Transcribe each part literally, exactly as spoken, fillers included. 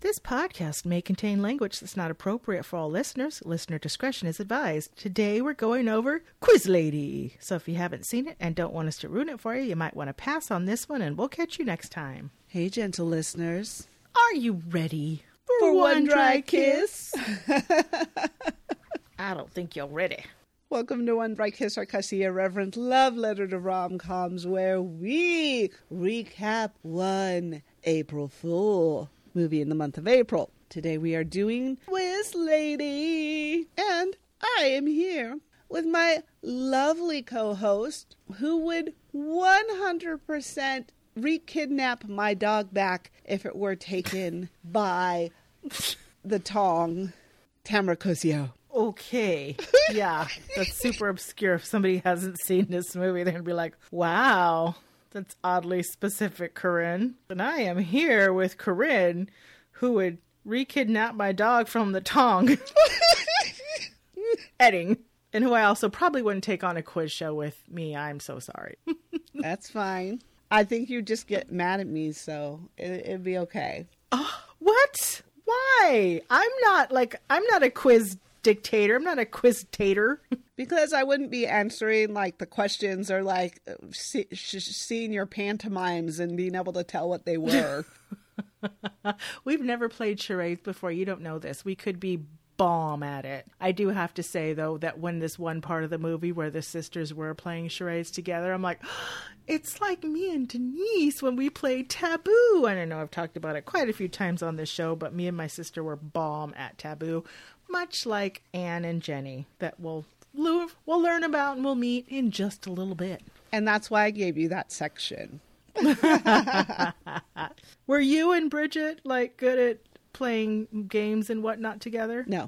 This podcast may contain language that's not appropriate for all listeners. Listener discretion is advised. Today we're going over Quiz Lady. So if you haven't seen it and don't want us to ruin it for you, you might want to pass on this one and we'll catch you next time. Hey, gentle listeners. Are you ready for, for one, one dry kiss? I don't think you're ready. Welcome to One Dry Kiss, our cussy, irreverent love letter to rom-coms, where we recap one April Fool movie in the month of April. Today we are doing Quiz Lady, and I am here with my lovely co-host who would one hundred percent re-kidnap my dog back if it were taken by the Tong, Tamara Cosio. Okay. Yeah, that's super obscure. If somebody hasn't seen this movie, they're going to be like, wow, that's oddly specific, Corinne. And I am here with Corinne, who would re-kidnap my dog from the Tong. Edding. And who I also probably wouldn't take on a quiz show with me. I'm so sorry. That's fine. I think you just get mad at me, so it, it'd be okay. Oh, what? Why? I'm not like, I'm not a quiz dictator. I'm not a quiz-tator. Because I wouldn't be answering like the questions or like see, sh- seeing your pantomimes and being able to tell what they were. We've never played charades before. You don't know this. We could be bomb at it. I do have to say, though, that when this one part of the movie where the sisters were playing charades together, I'm like, oh, it's like me and Denise when we played Taboo. And I know I've talked about it quite a few times on this show, but me and my sister were bomb at Taboo, much like Anne and Jenny, that we'll, we'll learn about and we'll meet in just a little bit. And that's why I gave you that section. Were you and Bridget like good at playing games and whatnot together? No.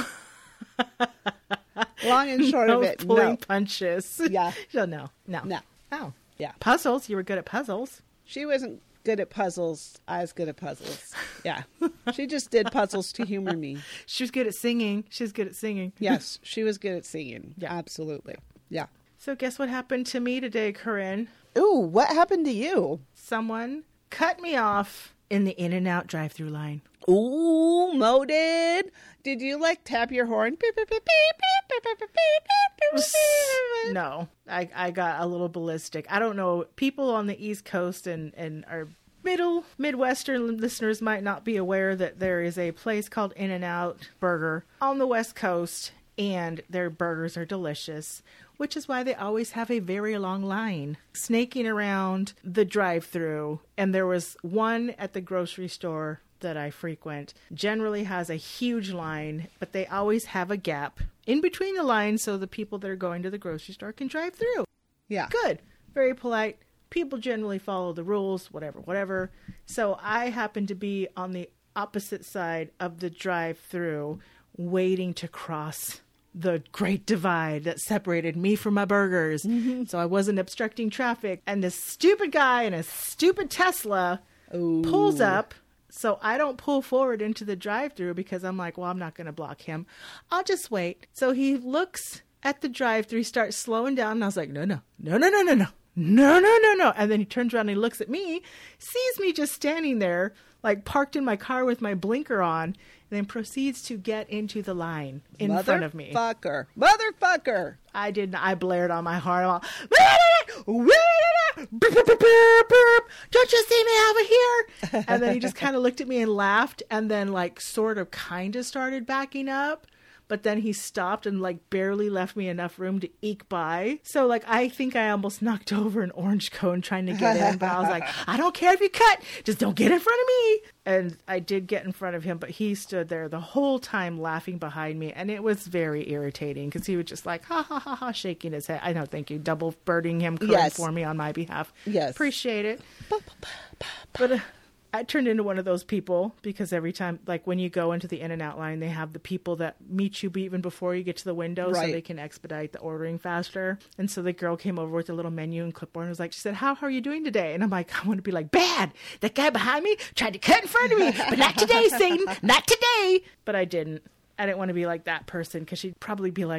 Long and short no of it, pulling no. punches. Yeah. So no, no. No. Oh. Yeah. Puzzles. You were good at puzzles. She wasn't good at puzzles. I was good at puzzles. Yeah. She just did puzzles to humor me. She was good at singing. She was good at singing. Yes, she was good at singing. Yeah. Absolutely. Yeah. So guess what happened to me today, Corinne? Ooh, what happened to you? Someone cut me off in the In-N-Out drive-thru line. Ooh, Mo did. Did you like tap your horn? Beep, beep, beep, beep, beep, beep, beep, beep, beep. No, I, I got a little ballistic. I don't know. People on the East Coast and, and our middle Midwestern listeners might not be aware that there is a place called In-N-Out Burger on the West Coast, and their burgers are delicious, which is why they always have a very long line snaking around the drive-thru. And there was one at the grocery store that I frequent, generally has a huge line, but they always have a gap in between the lines so the people that are going to the grocery store can drive through. Yeah. Good. Very polite. People generally follow the rules, whatever, whatever. So I happen to be on the opposite side of the drive-thru waiting to cross the great divide that separated me from my burgers. Mm-hmm. So I wasn't obstructing traffic. And this stupid guy in a stupid Tesla Ooh. pulls up. So I don't pull forward into the drive-thru because I'm like, well, I'm not going to block him. I'll just wait. So he looks at the drive-thru, starts slowing down. And I was like, no, no, no, no, no, no, no, no, no, no, no. And then he turns around and he looks at me, sees me just standing there, like parked in my car with my blinker on, and then proceeds to get into the line in front of me. Motherfucker. Motherfucker. I didn't. I blared on my horn. I'm all, don't you see me over here? And then he just kind of looked at me and laughed, and then like sort of kind of started backing up. But then he stopped and like barely left me enough room to eke by. So like I think I almost knocked over an orange cone trying to get in. But I was like, I don't care if you cut. Just don't get in front of me. And I did get in front of him. But he stood there the whole time laughing behind me. And it was very irritating because he was just like, ha, ha, ha, ha, shaking his head. I know, thank you. Double birding him yes. for me on my behalf. Yes. Appreciate it. But... Uh, I turned into one of those people because every time, like when you go into the In-N-Out line, they have the people that meet you even before you get to the window right. so they can expedite the ordering faster. And so the girl came over with a little menu and clipboard and was like, she said, how, how are you doing today? And I'm like, I want to be like, bad. That guy behind me tried to cut in front of me, but not today, Satan, not today. But I didn't. I didn't want to be like that person because she'd probably be like,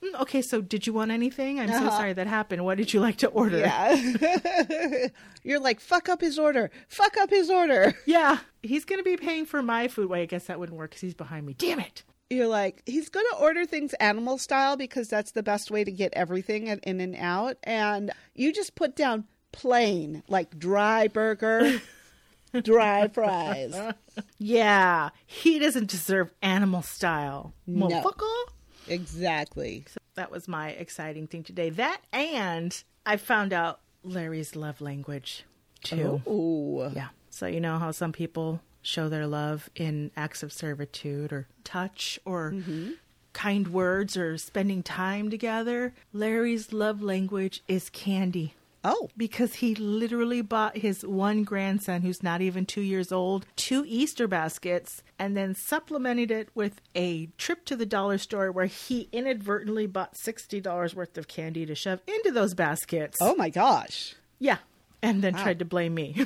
Mm, okay, so did you want anything? I'm Uh-huh. so sorry that happened. What did you like to order? Yeah. You're like, fuck up his order. Fuck up his order. Yeah, he's going to be paying for my food. Wait, I guess that wouldn't work because he's behind me. Damn it. You're like, he's going to order things animal style because that's the best way to get everything in in and out. And you just put down plain, like dry burger, dry fries. Yeah, he doesn't deserve animal style. No. Motherfucker. Exactly. So that was my exciting thing today. That and I found out Larry's love language too. Oh. Yeah. So you know how some people show their love in acts of servitude or touch or Mm-hmm. kind words or spending time together. Larry's love language is candy. Oh. Because he literally bought his one grandson, who's not even two years old, two Easter baskets and then supplemented it with a trip to the dollar store where he inadvertently bought sixty dollars worth of candy to shove into those baskets. Oh my gosh. Yeah. And then Wow. tried to blame me.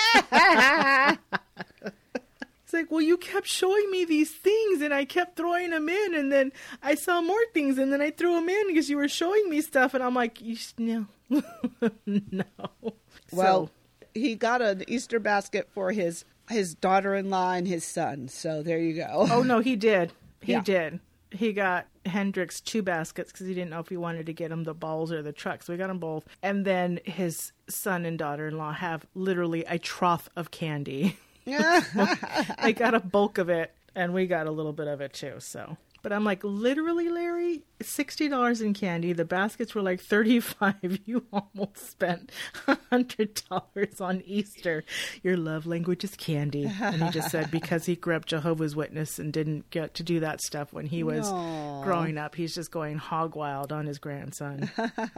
It's like, well, you kept showing me these things and I kept throwing them in and then I saw more things and then I threw them in because you were showing me stuff. And I'm like, you s- no, no. Well, So, he got an Easter basket for his his daughter-in-law and his son. So there you go. oh no, he did. He Yeah. did. He got Hendrix two baskets because he didn't know if he wanted to get him the balls or the truck. So we got them both. And then his son and daughter-in-law have literally a trough of candy. They got a bulk of it, and we got a little bit of it too. So, but I'm like, literally, Larry, sixty dollars in candy. The baskets were like thirty-five. You almost spent a hundred dollars on Easter. Your love language is candy, and he just said because he grew up Jehovah's Witness and didn't get to do that stuff when he was Aw. growing up. He's just going hog wild on his grandson.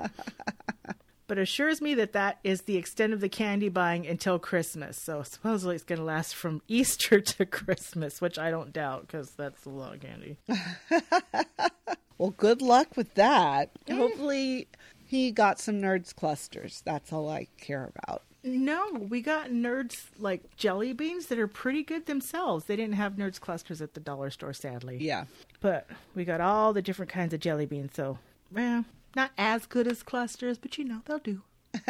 But assures me that that is the extent of the candy buying until Christmas. So supposedly it's going to last from Easter to Christmas, which I don't doubt because that's a lot of candy. Well, good luck with that. Hopefully he got some Nerds clusters. That's all I care about. No, we got Nerds like jelly beans that are pretty good themselves. They didn't have Nerds clusters at the dollar store, sadly. Yeah. But we got all the different kinds of jelly beans. So, well, not as good as clusters, but you know, they'll do.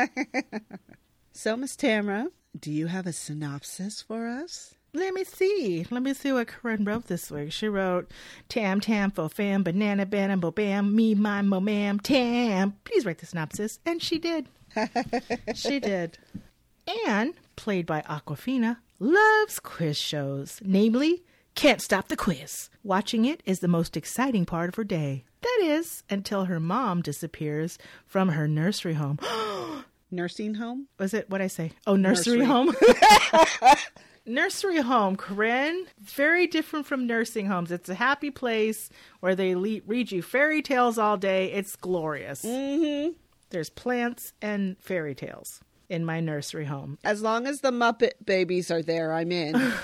So, Miss Tamara, do you have a synopsis for us? Let me see. Let me see what Corinne wrote this week. She wrote, Tam, Tam, fo, fam, banana, banana, bo, bam, me, my, mo, ma'am, Tam. Please write the synopsis. And she did. She did. Anne, played by Aquafina, loves quiz shows. Namely, Can't Stop the Quiz. Watching it is the most exciting part of her day. That is, until her mom disappears from her nursery home. Nursing home? Was it what I say? Oh, nursery, Nursery. home. Nursery home, Corinne. Very different from nursing homes. It's a happy place where they le- read you fairy tales all day. It's glorious. Mm-hmm. There's plants and fairy tales in my nursery home. As long as the Muppet babies are there, I'm in.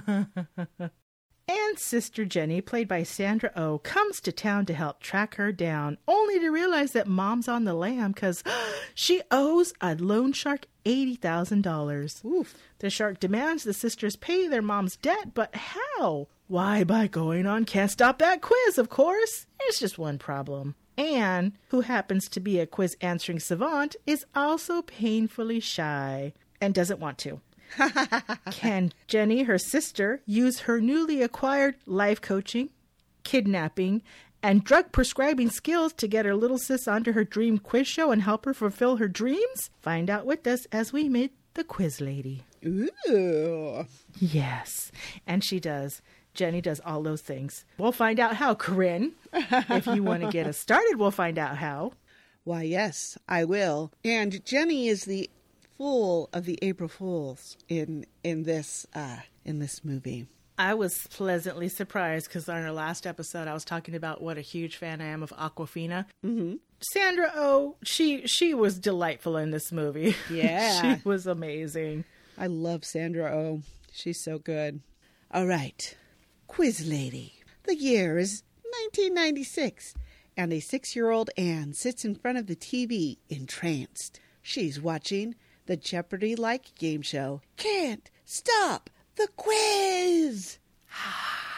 And Sister Jenny, played by Sandra Oh, comes to town to help track her down, only to realize that Mom's on the lam because she owes a loan shark eighty thousand dollars. Oof. The shark demands the sisters pay their mom's debt, but how? Why, by going on Can't Stop That Quiz, of course. There's just one problem. Anne, who happens to be a quiz answering savant, is also painfully shy and doesn't want to. Can Jenny, her sister, use her newly acquired life coaching, kidnapping, and drug prescribing skills to get her little sis onto her dream quiz show and help her fulfill her dreams? Find out with us as we meet the quiz lady. Ooh. Yes, and she does. Jenny does all those things. We'll find out how, Corinne. If you want to get us started, we'll find out how. Why, yes, I will. And Jenny is the fool of the April Fools in in this uh, in this movie. I was pleasantly surprised because on our last episode, I was talking about what a huge fan I am of Aquafina. Mm-hmm. Sandra Oh, she she was delightful in this movie. Yeah. She was amazing. I love Sandra Oh. She's so good. All right. Quiz Lady. The year is nineteen ninety-six, and a six-year-old Anne sits in front of the T V entranced. She's watching the Jeopardy-like game show, Can't Stop the Quiz.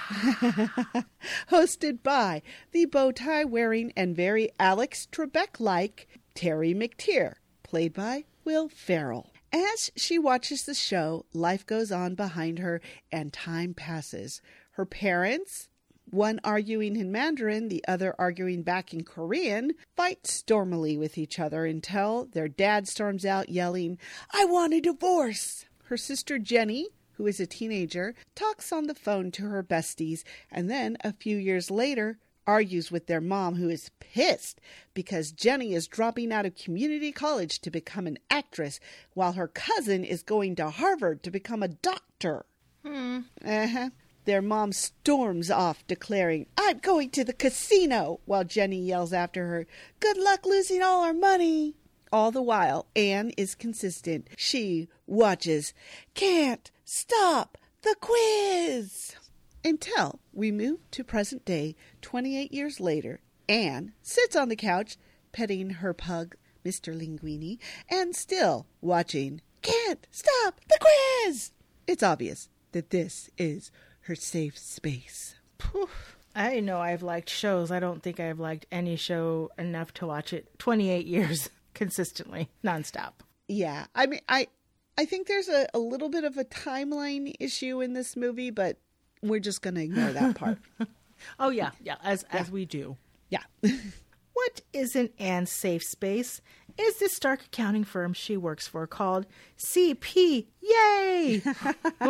Hosted by the bow-tie-wearing and very Alex Trebek-like Terry McTeer, played by Will Ferrell. As she watches the show, life goes on behind her and time passes. Her parents, one arguing in Mandarin, the other arguing back in Korean, fight stormily with each other until their dad storms out yelling, "I want a divorce!" Her sister Jenny, who is a teenager, talks on the phone to her besties, and then a few years later argues with their mom, who is pissed because Jenny is dropping out of community college to become an actress, while her cousin is going to Harvard to become a doctor. Hmm. Uh-huh. Their mom storms off, declaring, "I'm going to the casino," while Jenny yells after her, "Good luck losing all our money." All the while, Anne is consistent. She watches Can't Stop the Quiz. Until we move to present day, twenty-eight years later, Anne sits on the couch, petting her pug, Mister Linguini, and still watching Can't Stop the Quiz. It's obvious that this is her safe space. Poof. I know I've liked shows. I don't think I've liked any show enough to watch it twenty-eight years consistently, nonstop. Yeah, I mean, I I think there's a, a little bit of a timeline issue in this movie, but we're just going to ignore that part. Oh, yeah, yeah, as Yeah. as we do. Yeah. What isn't Anne's safe space is the Stark accounting firm she works for called C P. Yay! It's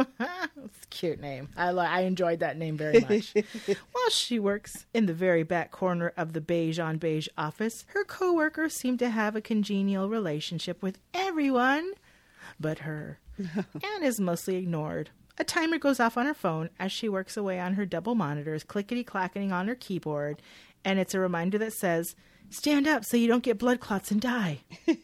a cute name. I li- I enjoyed that name very much. While she works in the very back corner of the beige on beige office, her coworkers seem to have a congenial relationship with everyone but her. Anne is mostly ignored. A timer goes off on her phone as she works away on her double monitors, clickety-clacketing on her keyboard, and it's a reminder that says, "Stand up so you don't get blood clots and die."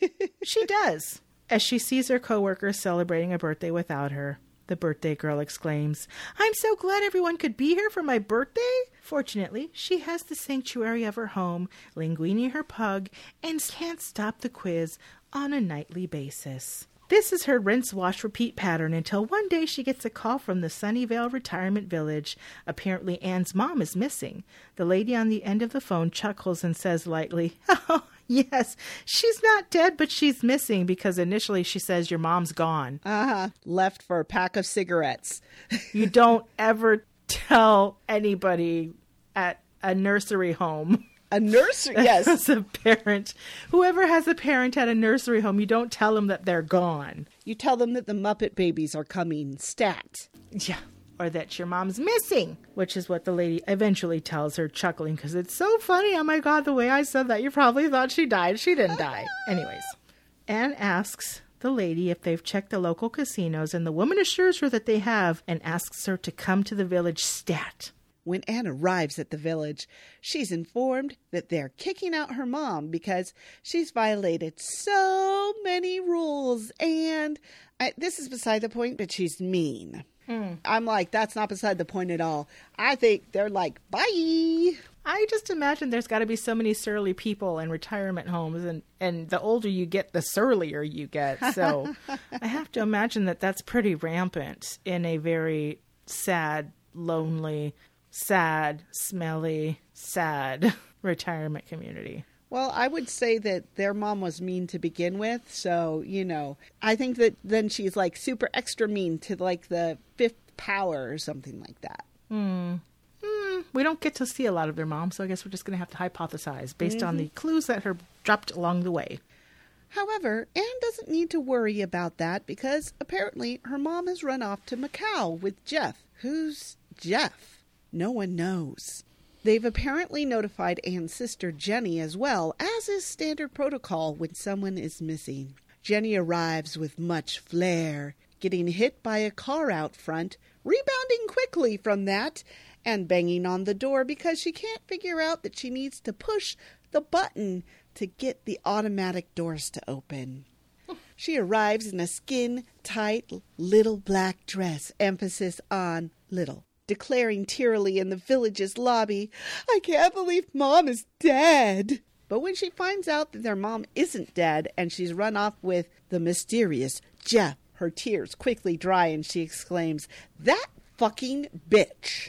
She does. As she sees her coworkers celebrating a birthday without her, the birthday girl exclaims, "I'm so glad everyone could be here for my birthday." Fortunately, she has the sanctuary of her home, Linguini her pug, and can't stop the quiz on a nightly basis. This is her rinse, wash, repeat pattern until one day she gets a call from the Sunnyvale Retirement Village. Apparently Anne's mom is missing. The lady on the end of the phone chuckles and says lightly, "Oh, yes, she's not dead, but she's missing," because initially she says your mom's gone. Uh-huh. Left for a pack of cigarettes. You don't ever tell anybody at a nursery home. A nursery, yes. As a parent, whoever has a parent at a nursery home, you don't tell them that they're gone. You tell them that the Muppet Babies are coming, stat. Yeah. Or that your mom's missing, which is what the lady eventually tells her, chuckling, because it's so funny. Oh my God, the way I said that, you probably thought she died. She didn't die. Anyways, Anne asks the lady if they've checked the local casinos, and the woman assures her that they have and asks her to come to the village stat. When Anne arrives at the village, she's informed that they're kicking out her mom because she's violated so many rules. And I, this is beside the point, but she's mean. Mm. I'm like, that's not beside the point at all. I think they're like, bye. I just imagine there's got to be so many surly people in retirement homes, and, and the older you get, the surlier you get. So I have to imagine that that's pretty rampant in a very sad, lonely, sad, smelly, sad retirement community. Well, I would say that their mom was mean to begin with. So, you know, I think that then she's like super extra mean to like the fifth power or something like that. Hmm. Mm, we don't get to see a lot of their mom, so I guess we're just going to have to hypothesize based mm-hmm. on the clues that are dropped along the way. However, Anne doesn't need to worry about that because apparently her mom has run off to Macau with Jeff. Who's Jeff? No one knows. They've apparently notified Anne's sister Jenny as well, as is standard protocol when someone is missing. Jenny arrives with much flair, getting hit by a car out front, rebounding quickly from that, and banging on the door because she can't figure out that she needs to push the button to get the automatic doors to open. She arrives in a skin-tight little black dress, emphasis on little, declaring tearily in the village's lobby, "I can't believe Mom is dead." But when she finds out that their mom isn't dead and she's run off with the mysterious Jeff, her tears quickly dry and she exclaims, "That fucking bitch."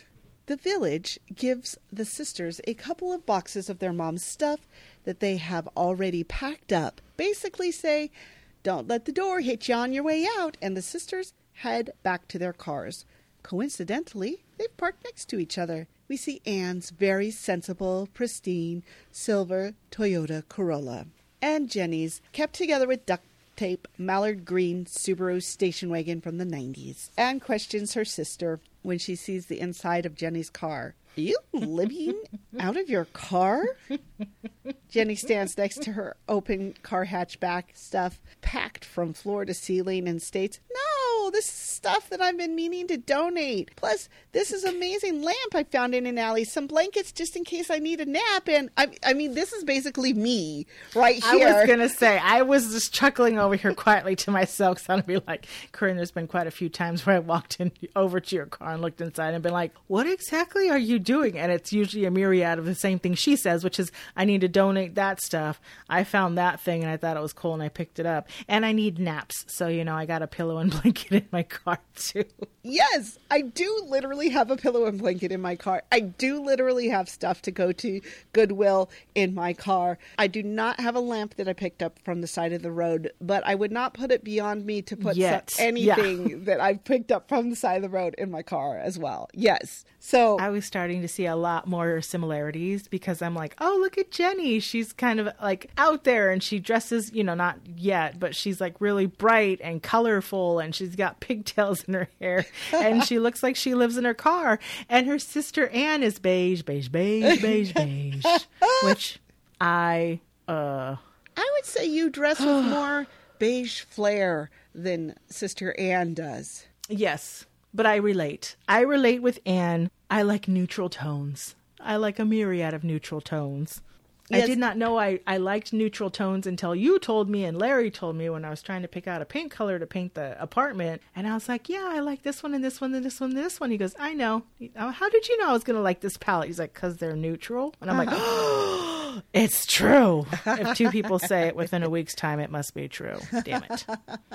The village gives the sisters a couple of boxes of their mom's stuff that they have already packed up. Basically say, don't let the door hit you on your way out. And the sisters head back to their cars. Coincidentally, they've parked next to each other. We see Anne's very sensible, pristine, silver Toyota Corolla. And Jenny's kept together with duct tape, mallard green Subaru station wagon from the nineties. Anne questions her sister when she sees the inside of Jenny's car. Are you living out of your car? Jenny stands next to her open car hatchback stuff, packed from floor to ceiling, and states, no, this is stuff that I've been meaning to donate. Plus, this is an amazing lamp I found in an alley, some blankets just in case I need a nap. And I, I mean, this is basically me right here. I was going to say, I was just chuckling over here quietly to myself, because I'd be like, Corinne, there's been quite a few times where I walked in over to your car and looked inside and been like, what exactly are you doing? And it's usually a myriad of the same thing she says, which is, I need to donate that stuff. I found that thing and I thought it was cool and I picked it up. And I need naps. So, you know, I got a pillow and blanket in my car too. Yes, I do literally have a pillow and blanket in my car. I do literally have stuff to go to Goodwill in my car. I do not have a lamp that I picked up from the side of the road, but I would not put it beyond me to put Yet. so- anything Yeah. that I've picked up from the side of the road in my car as well. Yes. So I was starting to see a lot more similarities, because I'm like, oh, look at Jenny. She's kind of like out there, and she dresses, you know, not yet, but she's like really bright and colorful, and she's got pigtails in her hair, and she looks like she lives in her car. And her sister Anne is beige, beige, beige, beige, beige, which I, uh... I would say you dress with more beige flair than Sister Anne does. Yes, but I relate. I relate with Anne. I like neutral tones. I like a myriad of neutral tones. Yes. I did not know I, I liked neutral tones until you told me and Larry told me when I was trying to pick out a paint color to paint the apartment. And I was like, yeah, I like this one and this one and this one and this one. He goes, I know. How did you know I was going to like this palette? He's like, because they're neutral. And I'm like, oh, it's true. If two people say it within a week's time, it must be true. Damn it.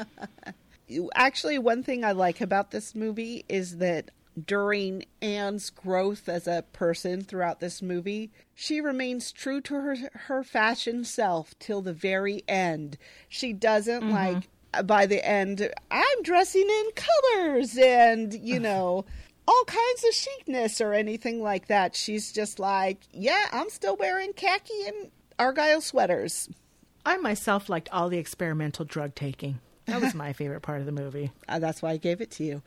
Actually, one thing I like about this movie is that during Anne's growth as a person throughout this movie, she remains true to her her fashion self till the very end. She doesn't mm-hmm. like, by the end, I'm dressing in colors and, you know, all kinds of chicness or anything like that. She's just like, yeah, I'm still wearing khaki and Argyle sweaters. I myself liked all the experimental drug taking. That was my favorite part of the movie. Uh, that's why I gave it to you.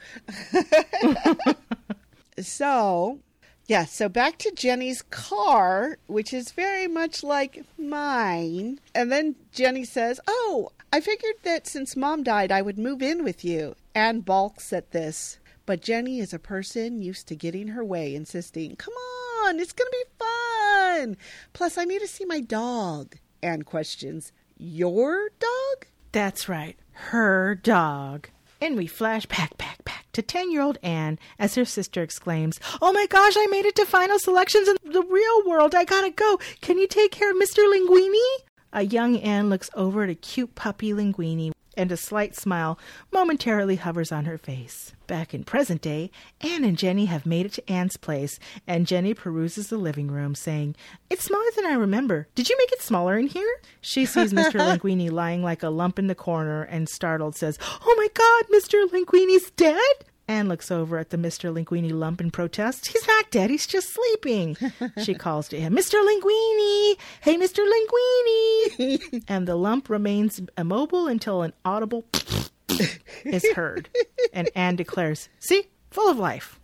So, yeah, so back to Jenny's car, which is very much like mine. And then Jenny says, oh, I figured that since Mom died, I would move in with you. Anne balks at this. But Jenny is a person used to getting her way, insisting, come on, it's going to be fun. Plus, I need to see my dog. Anne questions, your dog? That's right, her dog. And we flash back, back, back to ten-year-old Anne as her sister exclaims, oh my gosh, I made it to final selections in the real world. I gotta go. Can you take care of Mister Linguini? A young Anne looks over at a cute puppy Linguini, and a slight smile momentarily hovers on her face. Back in present day, Anne and Jenny have made it to Anne's place, and Jenny peruses the living room, saying, it's smaller than I remember. Did you make it smaller in here? She sees Mister Linguini lying like a lump in the corner, and startled says, oh my God, Mister Linguini's dead? Anne looks over at the Mister Linguini lump and protests, he's not dead, he's just sleeping. She calls to him, Mister Linguini! Hey, Mister Linguini! And the lump remains immobile until an audible is heard. And Anne declares, see, full of life.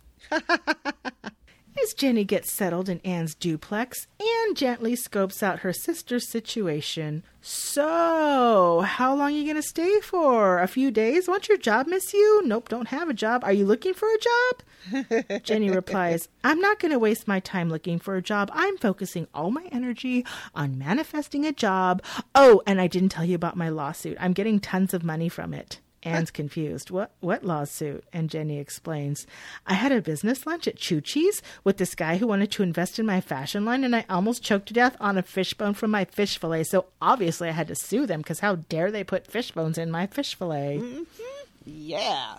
As Jenny gets settled in Anne's duplex, Anne gently scopes out her sister's situation. So, how long are you going to stay for? A few days? Won't your job miss you? Nope, don't have a job. Are you looking for a job? Jenny replies, I'm not going to waste my time looking for a job. I'm focusing all my energy on manifesting a job. Oh, and I didn't tell you about my lawsuit. I'm getting tons of money from it. Anne's confused. What what lawsuit? And Jenny explains, I had a business lunch at Chuchi's with this guy who wanted to invest in my fashion line, and I almost choked to death on a fishbone from my fish fillet. So obviously I had to sue them, because how dare they put fish bones in my fish fillet? Mm-hmm. Yeah.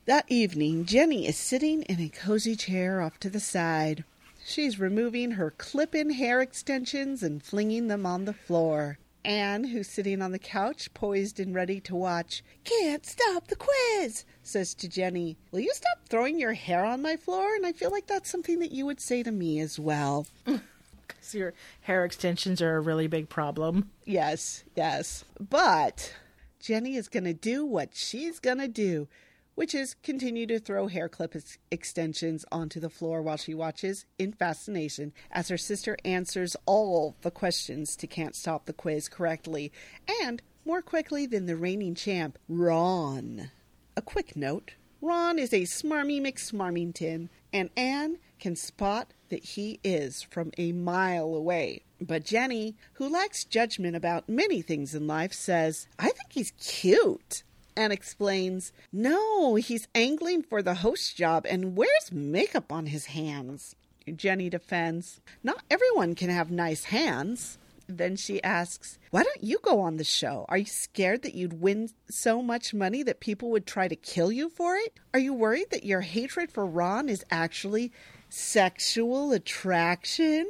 That evening, Jenny is sitting in a cozy chair off to the side. She's removing her clip-in hair extensions and flinging them on the floor. Anne, who's sitting on the couch, poised and ready to watch, "Can't stop the quiz," says to Jenny, "Will you stop throwing your hair on my floor?" And I feel like that's something that you would say to me as well. Because your hair extensions are a really big problem. Yes, yes. But Jenny is going to do what she's going to do, which is continue to throw hair clip ex- extensions onto the floor while she watches in fascination as her sister answers all the questions to Can't Stop the Quiz correctly, and more quickly than the reigning champ, Ron. A quick note, Ron is a smarmy McSmarmington, and Anne can spot that he is from a mile away. But Jenny, who lacks judgment about many things in life, says, "I think he's cute." And explains, "No, he's angling for the host job and wears makeup on his hands." Jenny defends, "Not everyone can have nice hands." Then she asks, "Why don't you go on the show? Are you scared that you'd win so much money that people would try to kill you for it? Are you worried that your hatred for Ron is actually sexual attraction?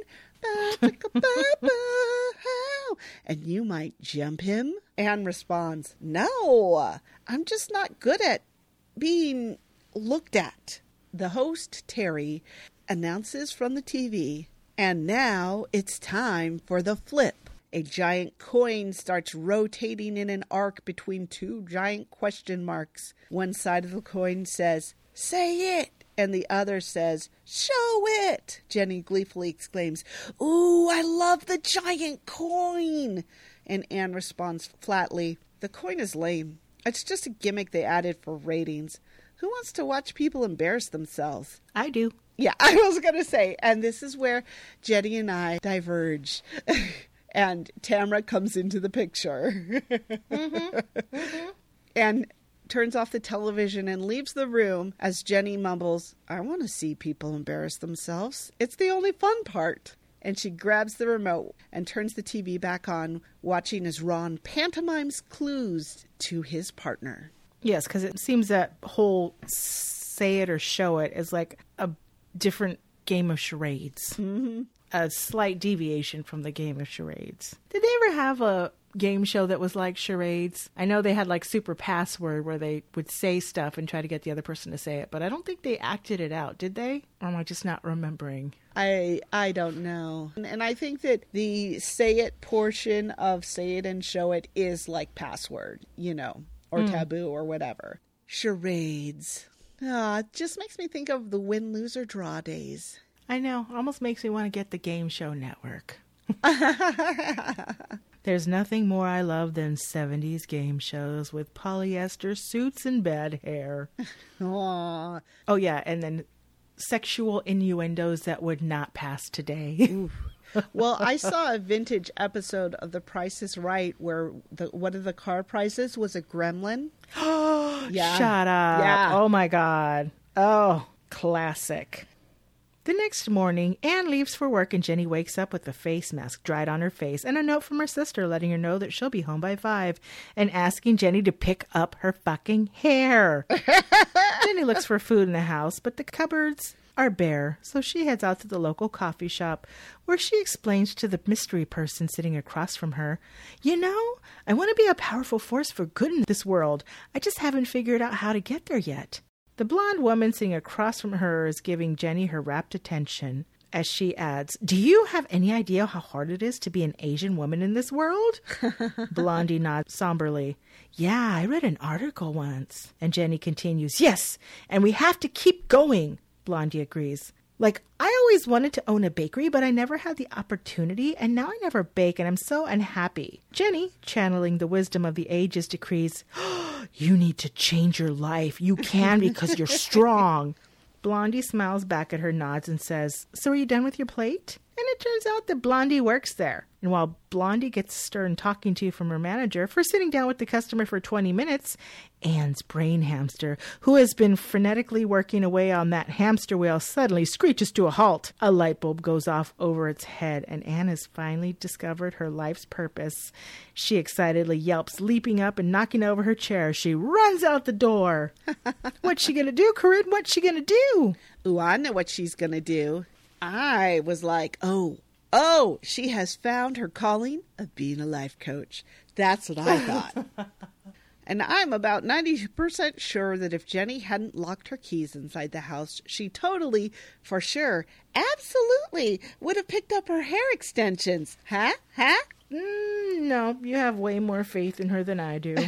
And you might jump him?" Anne responds, "No, I'm just not good at being looked at." The host, Terry, announces from the T V, "And now it's time for the flip." A giant coin starts rotating in an arc between two giant question marks. One side of the coin says, "Say it," and the other says, "Show it." Jenny gleefully exclaims, "Ooh, I love the giant coin." And Anne responds flatly, "The coin is lame. It's just a gimmick they added for ratings. Who wants to watch people embarrass themselves?" I do. Yeah, I was going to say, and this is where Jenny and I diverge. And Tamara comes into the picture. Mm-hmm. Mm-hmm. And turns off the television and leaves the room as Jenny mumbles, "I want to see people embarrass themselves. It's the only fun part." And she grabs the remote and turns the T V back on, watching as Ron pantomimes clues to his partner. Yes, because it seems that whole say it or show it is like a different game of charades. Mm-hmm. A slight deviation from the game of charades. Did they ever have a game show that was like charades? I know they had like Super Password where they would say stuff and try to get the other person to say it, but I don't think they acted it out, did they? Or am I just not remembering? I I don't know. And, and I think that the say it portion of say it and show it is like Password, you know, or mm. Taboo or whatever. Charades. Ah, it just makes me think of the win, lose, or draw days. I know. Almost makes me want to get the Game Show Network. There's nothing more I love than seventies game shows with polyester suits and bad hair. Aww. Oh, yeah. And then sexual innuendos that would not pass today. Well, I saw a vintage episode of The Price is Right where the one of the car prizes was a gremlin. Yeah. Shut up. Yeah. Oh, my God. Oh, classic. The next morning, Anne leaves for work and Jenny wakes up with a face mask dried on her face and a note from her sister letting her know that she'll be home by five and asking Jenny to pick up her fucking hair. Jenny looks for food in the house, but the cupboards are bare, so she heads out to the local coffee shop where she explains to the mystery person sitting across from her, "You know, I want to be a powerful force for good in this world. I just haven't figured out how to get there yet." The blonde woman sitting across from her is giving Jenny her rapt attention as she adds, "Do you have any idea how hard it is to be an Asian woman in this world?" Blondie nods somberly. "Yeah, I read an article once." And Jenny continues, "Yes, and we have to keep going." Blondie agrees. "Like, I always wanted to own a bakery, but I never had the opportunity, and now I never bake, and I'm so unhappy." Jenny, channeling the wisdom of the ages, decrees, "Oh, you need to change your life. You can because you're strong." Blondie smiles back at her, nods, and says, "So are you done with your plate?" And it turns out that Blondie works there. And while Blondie gets stern talking to from her manager for sitting down with the customer for twenty minutes, Anne's brain hamster, who has been frenetically working away on that hamster wheel, suddenly screeches to a halt. A light bulb goes off over its head, and Anne has finally discovered her life's purpose. She excitedly yelps, leaping up and knocking over her chair. She runs out the door. What's she gonna do, Corinne? What's she gonna do? Ooh, I know what she's gonna do. I was like, oh, oh, she has found her calling of being a life coach. That's what I thought. And I'm about ninety percent sure that if Jenny hadn't locked her keys inside the house, she totally, for sure, absolutely would have picked up her hair extensions. Huh? Huh? Mm, no, you have way more faith in her than I do.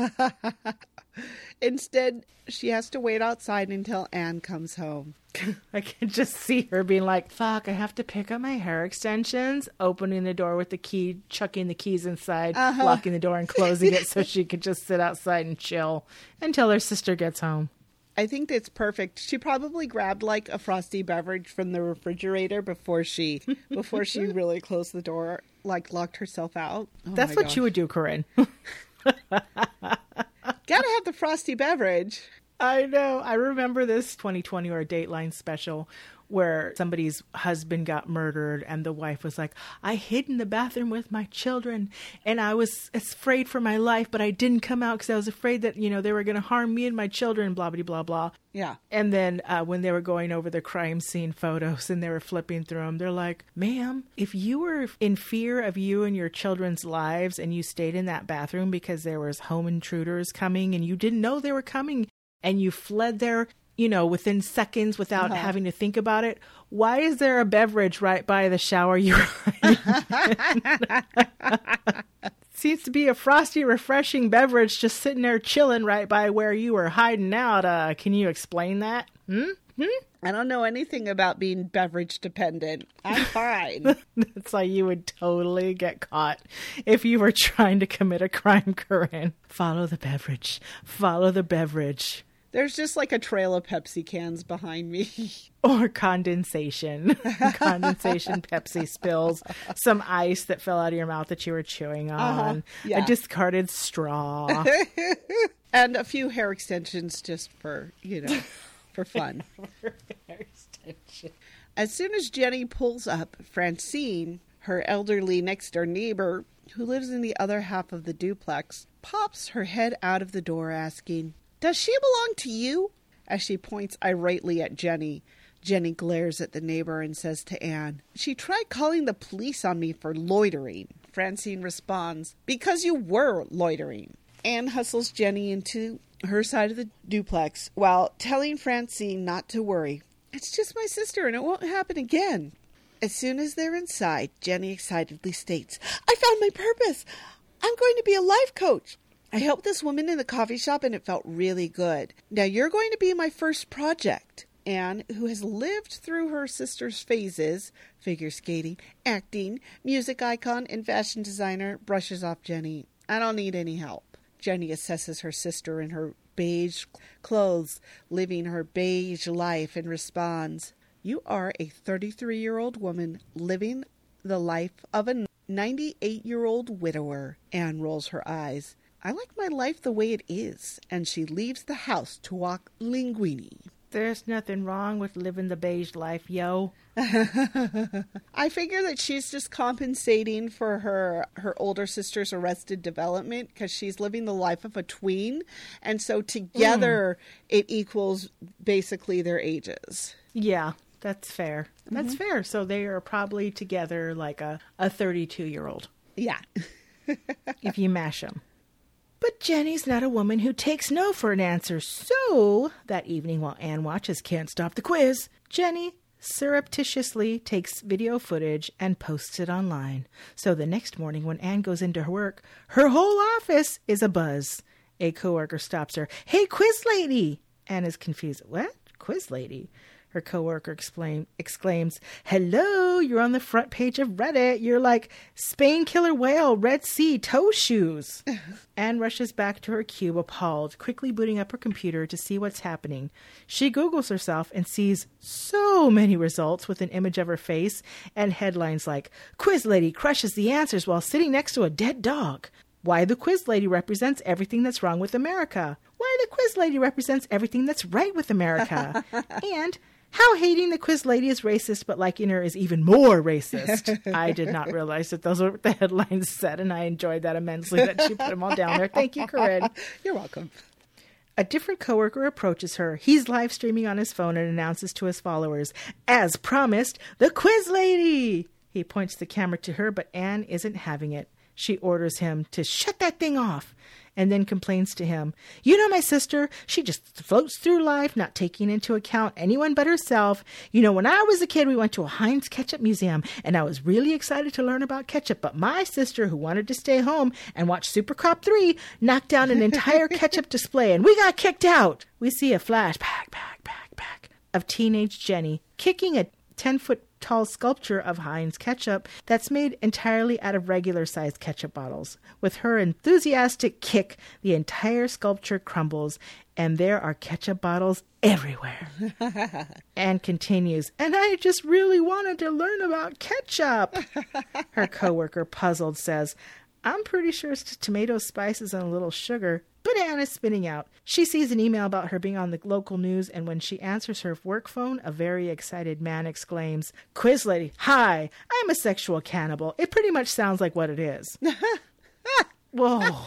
Instead, she has to wait outside until Anne comes home. I can just see her being like, fuck, I have to pick up my hair extensions, opening the door with the key, chucking the keys inside, uh-huh. locking the door and closing it so she could just sit outside and chill until her sister gets home. I think that's perfect. She probably grabbed like a frosty beverage from the refrigerator before she before she really closed the door, like locked herself out. Oh, that's what gosh. You would do, Corinne. Gotta have the frosty beverage. I know. I remember this twenty twenty or a Dateline special where somebody's husband got murdered and the wife was like, I hid in the bathroom with my children and I was afraid for my life, but I didn't come out because I was afraid that, you know, they were going to harm me and my children, blah, blah, blah, blah. Yeah. And then uh, when they were going over the crime scene photos and they were flipping through them, they're like, ma'am, if you were in fear of you and your children's lives and you stayed in that bathroom because there was home intruders coming and you didn't know they were coming and you fled there, you know, within seconds without uh-huh. having to think about it, why is there a beverage right by the shower you were in? Seems to be a frosty, refreshing beverage just sitting there chilling right by where you were hiding out. Uh, can you explain that? Hmm? Hmm? I don't know anything about being beverage dependent. I'm fine. That's why you would totally get caught if you were trying to commit a crime, Corinne. Follow the beverage. Follow the beverage. There's just like a trail of Pepsi cans behind me. Or condensation. Condensation Pepsi spills. Some ice that fell out of your mouth that you were chewing on. Uh-huh. Yeah. A discarded straw. And a few hair extensions just for, you know, for fun. Hair extension. As soon as Jenny pulls up, Francine, her elderly next-door neighbor, who lives in the other half of the duplex, pops her head out of the door asking, does she belong to you? As she points irately at Jenny, Jenny glares at the neighbor and says to Anne, she tried calling the police on me for loitering. Francine responds, because you were loitering. Anne hustles Jenny into her side of the duplex while telling Francine not to worry. It's just my sister and it won't happen again. As soon as they're inside, Jenny excitedly states, I found my purpose. I'm going to be a life coach. I helped this woman in the coffee shop and it felt really good. Now you're going to be my first project. Anne, who has lived through her sister's phases, figure skating, acting, music icon, and fashion designer, brushes off Jenny. I don't need any help. Jenny assesses her sister in her beige clothes, living her beige life, and responds, you are a thirty-three-year-old woman living the life of a ninety-eight-year-old widower. Anne rolls her eyes. I like my life the way it is, and she leaves the house to walk linguini. There's nothing wrong with living the beige life, yo. I figure that she's just compensating for her, her older sister's arrested development because she's living the life of a tween, and so together mm. it equals basically their ages. Yeah, that's fair. That's mm-hmm. fair. So they are probably together like a, a thirty-two-year-old. Yeah. If you mash them. But Jenny's not a woman who takes no for an answer, so that evening while Anne watches Can't Stop the Quiz, Jenny surreptitiously takes video footage and posts it online. So the next morning when Anne goes into her work, her whole office is abuzz. A coworker stops her. Hey, quiz lady! Anne is confused. What? Quiz lady? Her coworker exclaim, exclaims, "Hello, you're on the front page of Reddit. You're like Spain killer whale, Red Sea, toe shoes." Anne rushes back to her cube appalled, quickly booting up her computer to see what's happening. She Googles herself and sees so many results with an image of her face and headlines like, "Quiz Lady crushes the answers while sitting next to a dead dog." "Why the Quiz Lady represents everything that's wrong with America." "Why the Quiz Lady represents everything that's right with America." And "How hating the Quiz Lady is racist, but liking her is even more racist." I did not realize that those were what the headlines said, and I enjoyed that immensely that she put them all down there. Thank you, Corinne. You're welcome. A different coworker approaches her. He's live streaming on his phone and announces to his followers, "As promised, the Quiz Lady!" He points the camera to her, but Anne isn't having it. She orders him to shut that thing off and then complains to him, "You know my sister, she just floats through life, not taking into account anyone but herself. You know, when I was a kid, we went to a Heinz Ketchup museum, and I was really excited to learn about ketchup. But my sister, who wanted to stay home and watch Super Cop three, knocked down an entire ketchup display, and we got kicked out." We see a flash, back, back, back, back, of teenage Jenny kicking a ten-foot tall sculpture of Heinz ketchup that's made entirely out of regular-sized ketchup bottles. With her enthusiastic kick, the entire sculpture crumbles, and there are ketchup bottles everywhere. Anne continues, "And I just really wanted to learn about ketchup." Her coworker, puzzled, says, "I'm pretty sure it's just tomatoes, spices, and a little sugar." But Anne is spinning out. She sees an email about her being on the local news, and when she answers her work phone, a very excited man exclaims, "Quiz Lady, hi, I'm a sexual cannibal. It pretty much sounds like what it is." Whoa.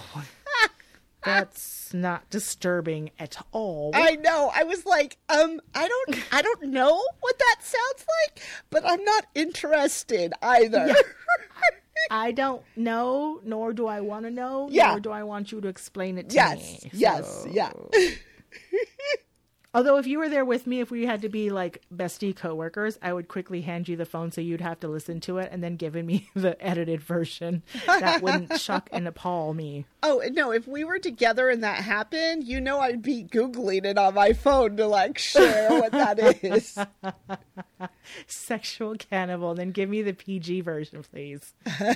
That's not disturbing at all. I know. I was like, um, I don't, I don't know what that sounds like, but I'm not interested either. Yeah. I don't know, nor do I want to know, yeah. nor do I want you to explain it to yes. me. Yes, so. yes, yeah. Although if you were there with me, if we had to be like bestie coworkers, I would quickly hand you the phone so you'd have to listen to it and then give me the edited version. That wouldn't shock and appall me. Oh, no, if we were together and that happened, you know I'd be Googling it on my phone to like share what that is. Sexual cannibal. Then give me the P G version, please.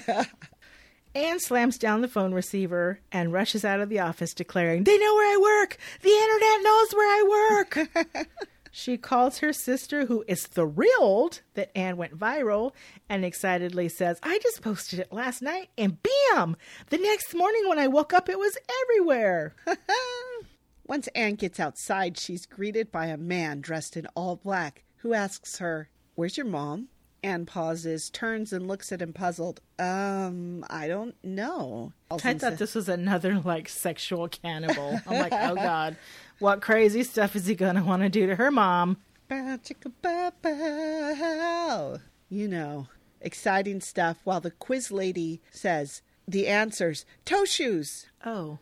Anne slams down the phone receiver and rushes out of the office declaring, "They know where I work! The internet knows where I work!" She calls her sister, who is thrilled that Anne went viral, and excitedly says, "I just posted it last night, and bam! The next morning when I woke up, it was everywhere." Once Anne gets outside, she's greeted by a man dressed in all black who asks her, "Where's your mom?" Anne pauses, turns, and looks at him puzzled. Um, I don't know. I thought this was another, like, sexual cannibal. I'm like, oh, God. What crazy stuff is he going to want to do to her mom? Bow, chicka, bow, bow. You know, exciting stuff. While the Quiz Lady says, the answers, toe shoes. Oh.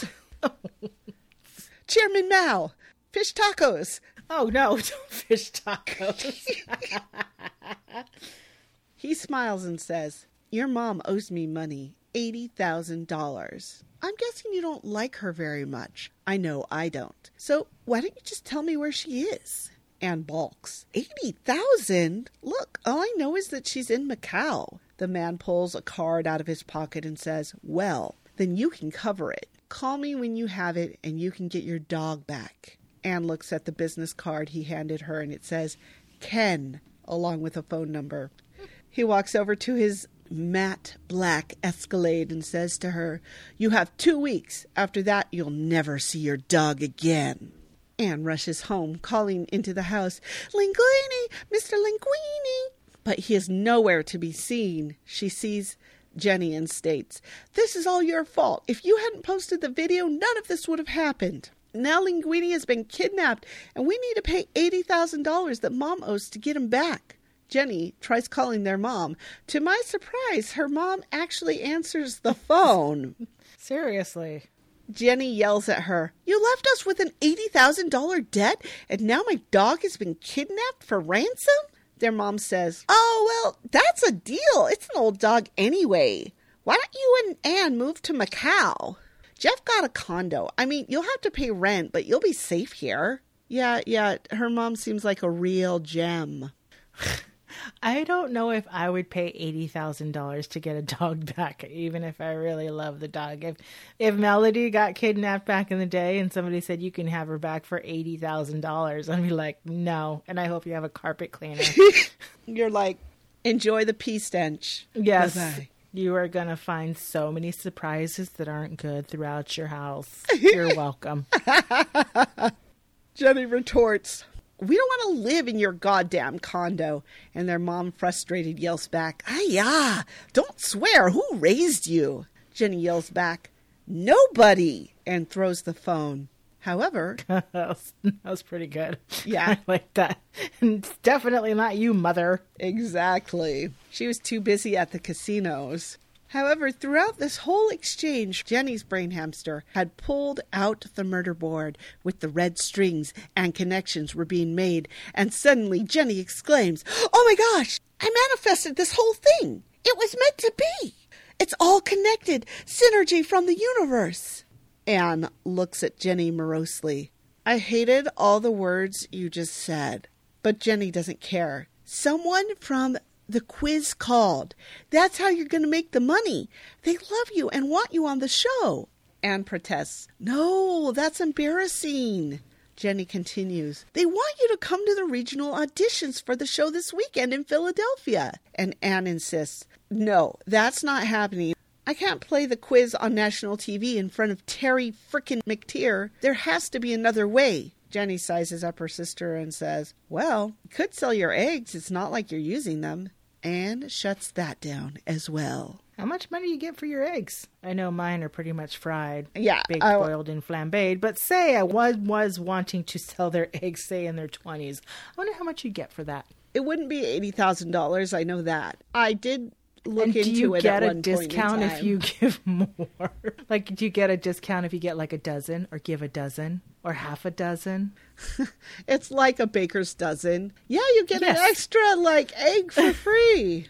Chairman Mao, fish tacos. Oh, no, fish tacos. He smiles and says, your mom owes me money, eighty thousand dollars. I'm guessing you don't like her very much. I know I don't. So why don't you just tell me where she is? Anne balks. eighty thousand dollars? Look, all I know is that she's in Macau. The man pulls a card out of his pocket and says, well, then you can cover it. Call me when you have it and you can get your dog back. Anne looks at the business card he handed her and it says, Ken, along with a phone number. He walks over to his matte black Escalade and says to her, you have two weeks. After that, you'll never see your dog again. Anne rushes home, calling into the house, Linguini, Mister Linguini. But he is nowhere to be seen. She sees Jenny and states, this is all your fault. If you hadn't posted the video, none of this would have happened. Now Linguini has been kidnapped, and we need to pay eighty thousand dollars that Mom owes to get him back. Jenny tries calling their mom. To my surprise, her mom actually answers the phone. Seriously. Jenny yells at her, you left us with an eighty thousand dollars debt, and now my dog has been kidnapped for ransom? Their mom says, oh, well, that's a deal. It's an old dog anyway. Why don't you and Anne move to Macau? Jeff got a condo. I mean, you'll have to pay rent, but you'll be safe here. Yeah, yeah. Her mom seems like a real gem. I don't know if I would pay eighty thousand dollars to get a dog back, even if I really love the dog. If if Melody got kidnapped back in the day and somebody said you can have her back for eighty thousand dollars, I'd be like, no. And I hope you have a carpet cleaner. You're like, enjoy the pea stench. Yes. Bye-bye. You are going to find so many surprises that aren't good throughout your house. You're welcome. Jenny retorts, we don't want to live in your goddamn condo. And their mom, frustrated, yells back, ah, don't swear. Who raised you? Jenny yells back, nobody, and throws the phone. However, that was, that was pretty good. Yeah. I like that. And it's definitely not you, mother. Exactly. She was too busy at the casinos. However, throughout this whole exchange, Jenny's brain hamster had pulled out the murder board with the red strings and connections were being made. And suddenly Jenny exclaims, oh my gosh, I manifested this whole thing. It was meant to be. It's all connected. Synergy from the universe. Anne looks at Jenny morosely. I hated all the words you just said, but Jenny doesn't care. Someone from the quiz called. That's how you're going to make the money. They love you and want you on the show. Anne protests. No, that's embarrassing. Jenny continues. They want you to come to the regional auditions for the show this weekend in Philadelphia. And Anne insists. No, that's not happening. I can't play the quiz on national T V in front of Terry frickin' McTeer. There has to be another way. Jenny sizes up her sister and says, well, you could sell your eggs. It's not like you're using them. Anne shuts that down as well. How much money do you get for your eggs? I know mine are pretty much fried. Yeah. Baked, I, boiled, and flambéed. But say I was, was wanting to sell their eggs, say, in their twenties. I wonder how much you get for that. It wouldn't be eighty thousand dollars. I know that. I did look and into do you it get at a one discount point in time. if you give more? Like, do you get a discount if you get like a dozen or give a dozen or half a dozen? It's like a baker's dozen. Yeah, you get Yes. an extra like egg for free.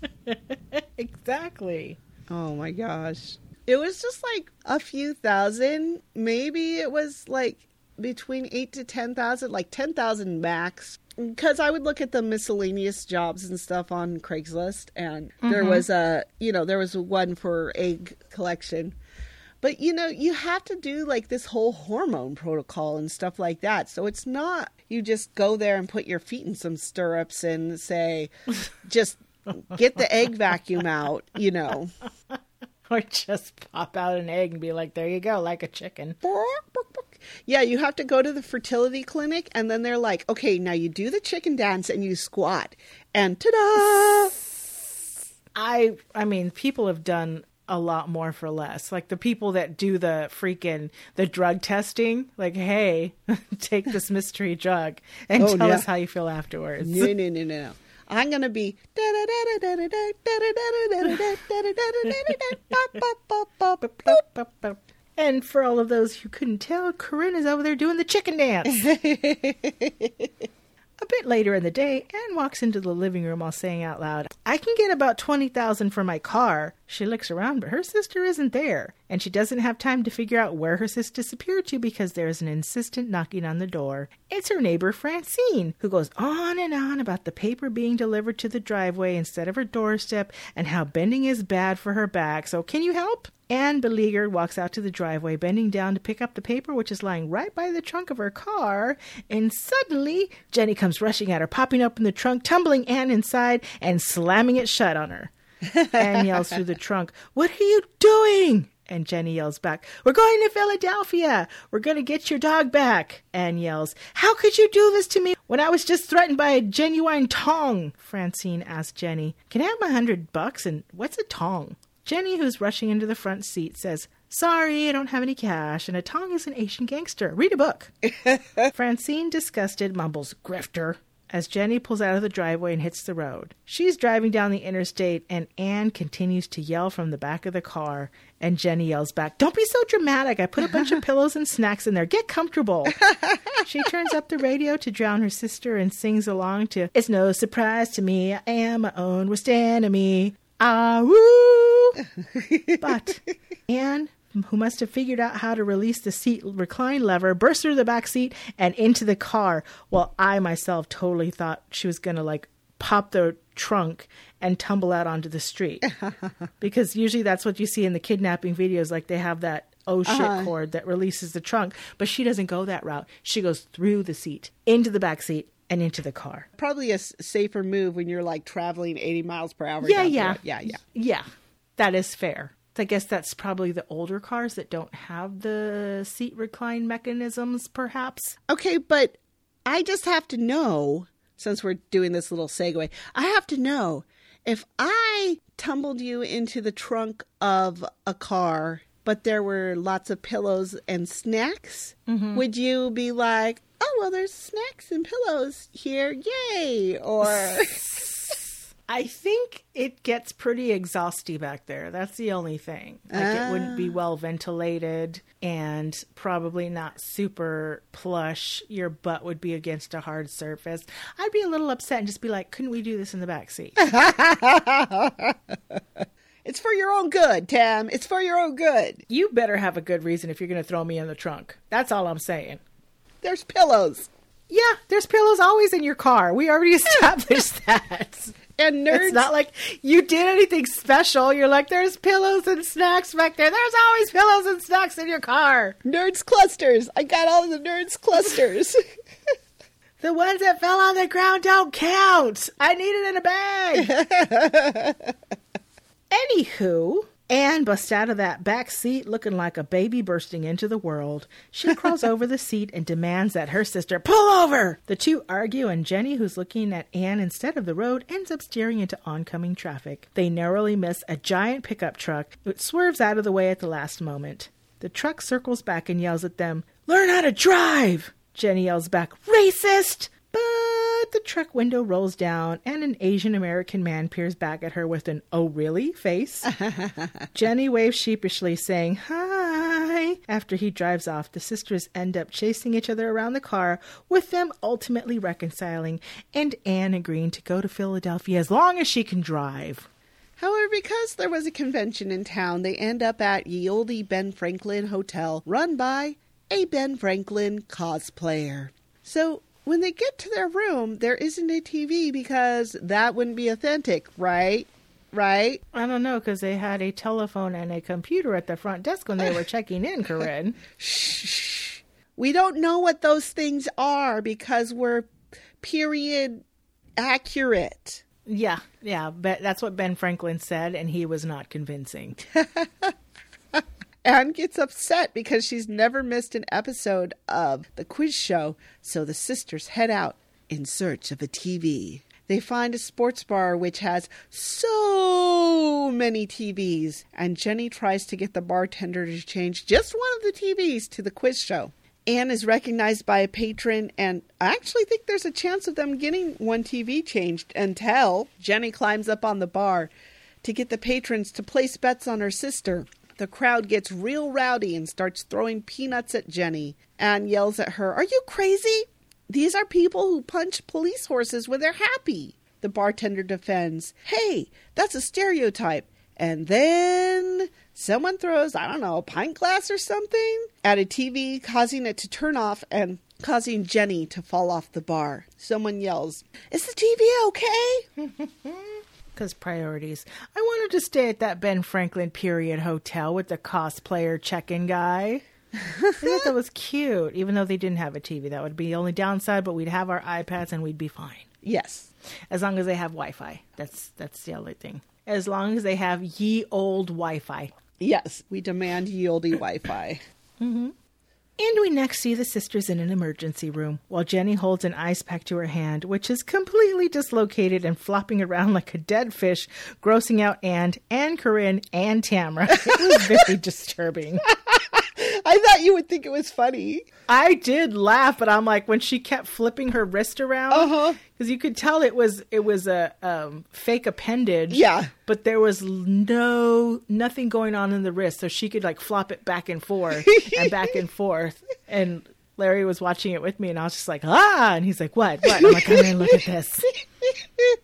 Exactly. Oh my gosh. It was just like a few thousand. Maybe it was like between eight to ten thousand, like ten thousand max. Because I would look at the miscellaneous jobs and stuff on Craigslist, and mm-hmm. there was a, you know, there was one for egg collection. But, you know, you have to do like this whole hormone protocol and stuff like that. So it's not you just go there and put your feet in some stirrups and say, just get the egg vacuum out, you know. Or just pop out an egg and be like, there you go, like a chicken. Yeah, you have to go to the fertility clinic, and then they're like, okay, now you do the chicken dance and you squat. And ta-da! I, I mean, people have done a lot more for less. Like the people that do the freaking, the drug testing, like, hey, take this mystery drug and oh, tell yeah. us how you feel afterwards. No, no, no, no, no. I'm going to be... And for all of those who couldn't tell, Corinne is over there doing the chicken dance. A bit later in the day, Anne walks into the living room while saying out loud, I can get about twenty thousand dollars for my car. She looks around, but her sister isn't there. And she doesn't have time to figure out where her sister disappeared to because there is an insistent knocking on the door. It's her neighbor, Francine, who goes on and on about the paper being delivered to the driveway instead of her doorstep and how bending is bad for her back. So can you help? Anne, beleaguered, walks out to the driveway, bending down to pick up the paper, which is lying right by the trunk of her car. And suddenly, Jenny comes rushing at her, popping open the trunk, tumbling Anne inside, and slamming it shut on her. Anne yells through the trunk, what are you doing? And Jenny yells back, we're going to Philadelphia. We're going to get your dog back. Anne yells, how could you do this to me when I was just threatened by a genuine tong? Francine asks Jenny, can I have my hundred bucks? And what's a tong? Jenny, who's rushing into the front seat, says, sorry, I don't have any cash, and a tong is an Asian gangster. Read a book. Francine, disgusted, mumbles, grifter, as Jenny pulls out of the driveway and hits the road. She's driving down the interstate, and Anne continues to yell from the back of the car, and Jenny yells back, don't be so dramatic. I put a bunch of pillows and snacks in there. Get comfortable. She turns up the radio to drown her sister and sings along to, it's no surprise to me, I am my own worst enemy. Ah, woo! But Anne who must have figured out how to release the seat recline lever, burst through the back seat and into the car. While I myself totally thought she was going to like pop the trunk and tumble out onto the street. Because usually that's what you see in the kidnapping videos. Like they have that oh shit uh-huh. cord that releases the trunk. But she doesn't go that route. She goes through the seat, into the back seat, and into the car. Probably a s- safer move when you're like traveling eighty miles per hour. Yeah, yeah. Yeah, yeah. Yeah, that is fair. I guess that's probably the older cars that don't have the seat recline mechanisms, perhaps. Okay, but I just have to know, since we're doing this little segue, I have to know, if I tumbled you into the trunk of a car, but there were lots of pillows and snacks, mm-hmm. would you be like, oh, well, there's snacks and pillows here, yay, or... I think it gets pretty exhausty back there. That's the only thing. Like ah. It wouldn't be well ventilated and probably not super plush. Your butt would be against a hard surface. I'd be a little upset and just be like, couldn't we do this in the back seat? It's for your own good, Tam. It's for your own good. You better have a good reason if you're going to throw me in the trunk. That's all I'm saying. There's pillows. Yeah, there's pillows always in your car. We already established that. And nerds. It's not like you did anything special. You're like, there's pillows and snacks back there. There's always pillows and snacks in your car. Nerds clusters. I got all the nerds clusters. The ones that fell on the ground don't count. I need it in a bag. Anywho, Anne busts out of that back seat looking like a baby bursting into the world. She crawls over the seat and demands that her sister pull over. The two argue, and Jenny, who's looking at Anne instead of the road, ends up steering into oncoming traffic. They narrowly miss a giant pickup truck. It swerves out of the way at the last moment. The truck circles back and yells at them, "Learn how to drive!" Jenny yells back, "Racist!" But the truck window rolls down and an Asian American man peers back at her with an "oh really" face. Jenny waves sheepishly, saying hi. After he drives off, the sisters end up chasing each other around the car, with them ultimately reconciling and Anne agreeing to go to Philadelphia as long as she can drive. However, because there was a convention in town, they end up at Ye Olde Ben Franklin Hotel, run by a Ben Franklin cosplayer. So when they get to their room, there isn't a T V because that wouldn't be authentic, right? Right? I don't know, because they had a telephone and a computer at the front desk when they were checking in, Corinne. Shh. We don't know what those things are because we're period accurate. Yeah, yeah. But that's what Ben Franklin said, and he was not convincing. Anne gets upset because she's never missed an episode of the quiz show, so the sisters head out in search of a T V. They find a sports bar which has so many T Vs, and Jenny tries to get the bartender to change just one of the T Vs to the quiz show. Anne is recognized by a patron, and I actually think there's a chance of them getting one T V changed until Jenny climbs up on the bar to get the patrons to place bets on her sister. The crowd gets real rowdy and starts throwing peanuts at Jenny. Anne yells at her, "Are you crazy? These are people who punch police horses when they're happy." The bartender defends, "Hey, that's a stereotype." And then someone throws, I don't know, a pint glass or something at a T V, causing it to turn off and causing Jenny to fall off the bar. Someone yells, "Is the T V okay?" Because priorities. I wanted to stay at that Ben Franklin period hotel with the cosplayer check-in guy. I thought that was cute, even though they didn't have a T V. That would be the only downside, but we'd have our iPads and we'd be fine. Yes. As long as they have Wi-Fi. That's that's the only thing. As long as they have ye old Wi-Fi. Yes, we demand ye olde Wi-Fi. Mm-hmm. And we next see the sisters in an emergency room, while Jenny holds an ice pack to her hand, which is completely dislocated and flopping around like a dead fish, grossing out Anne, and Corinne, and Tamara. It was very disturbing. I thought you would think it was funny. I did laugh, but I'm like, when she kept flipping her wrist around, uh-huh. because you could tell it was it was a um, fake appendage. Yeah, but there was no nothing going on in the wrist, so she could like flop it back and forth and back and forth. And Larry was watching it with me, and I was just like, ah, and he's like, what? What? And I'm like, come here and look at this.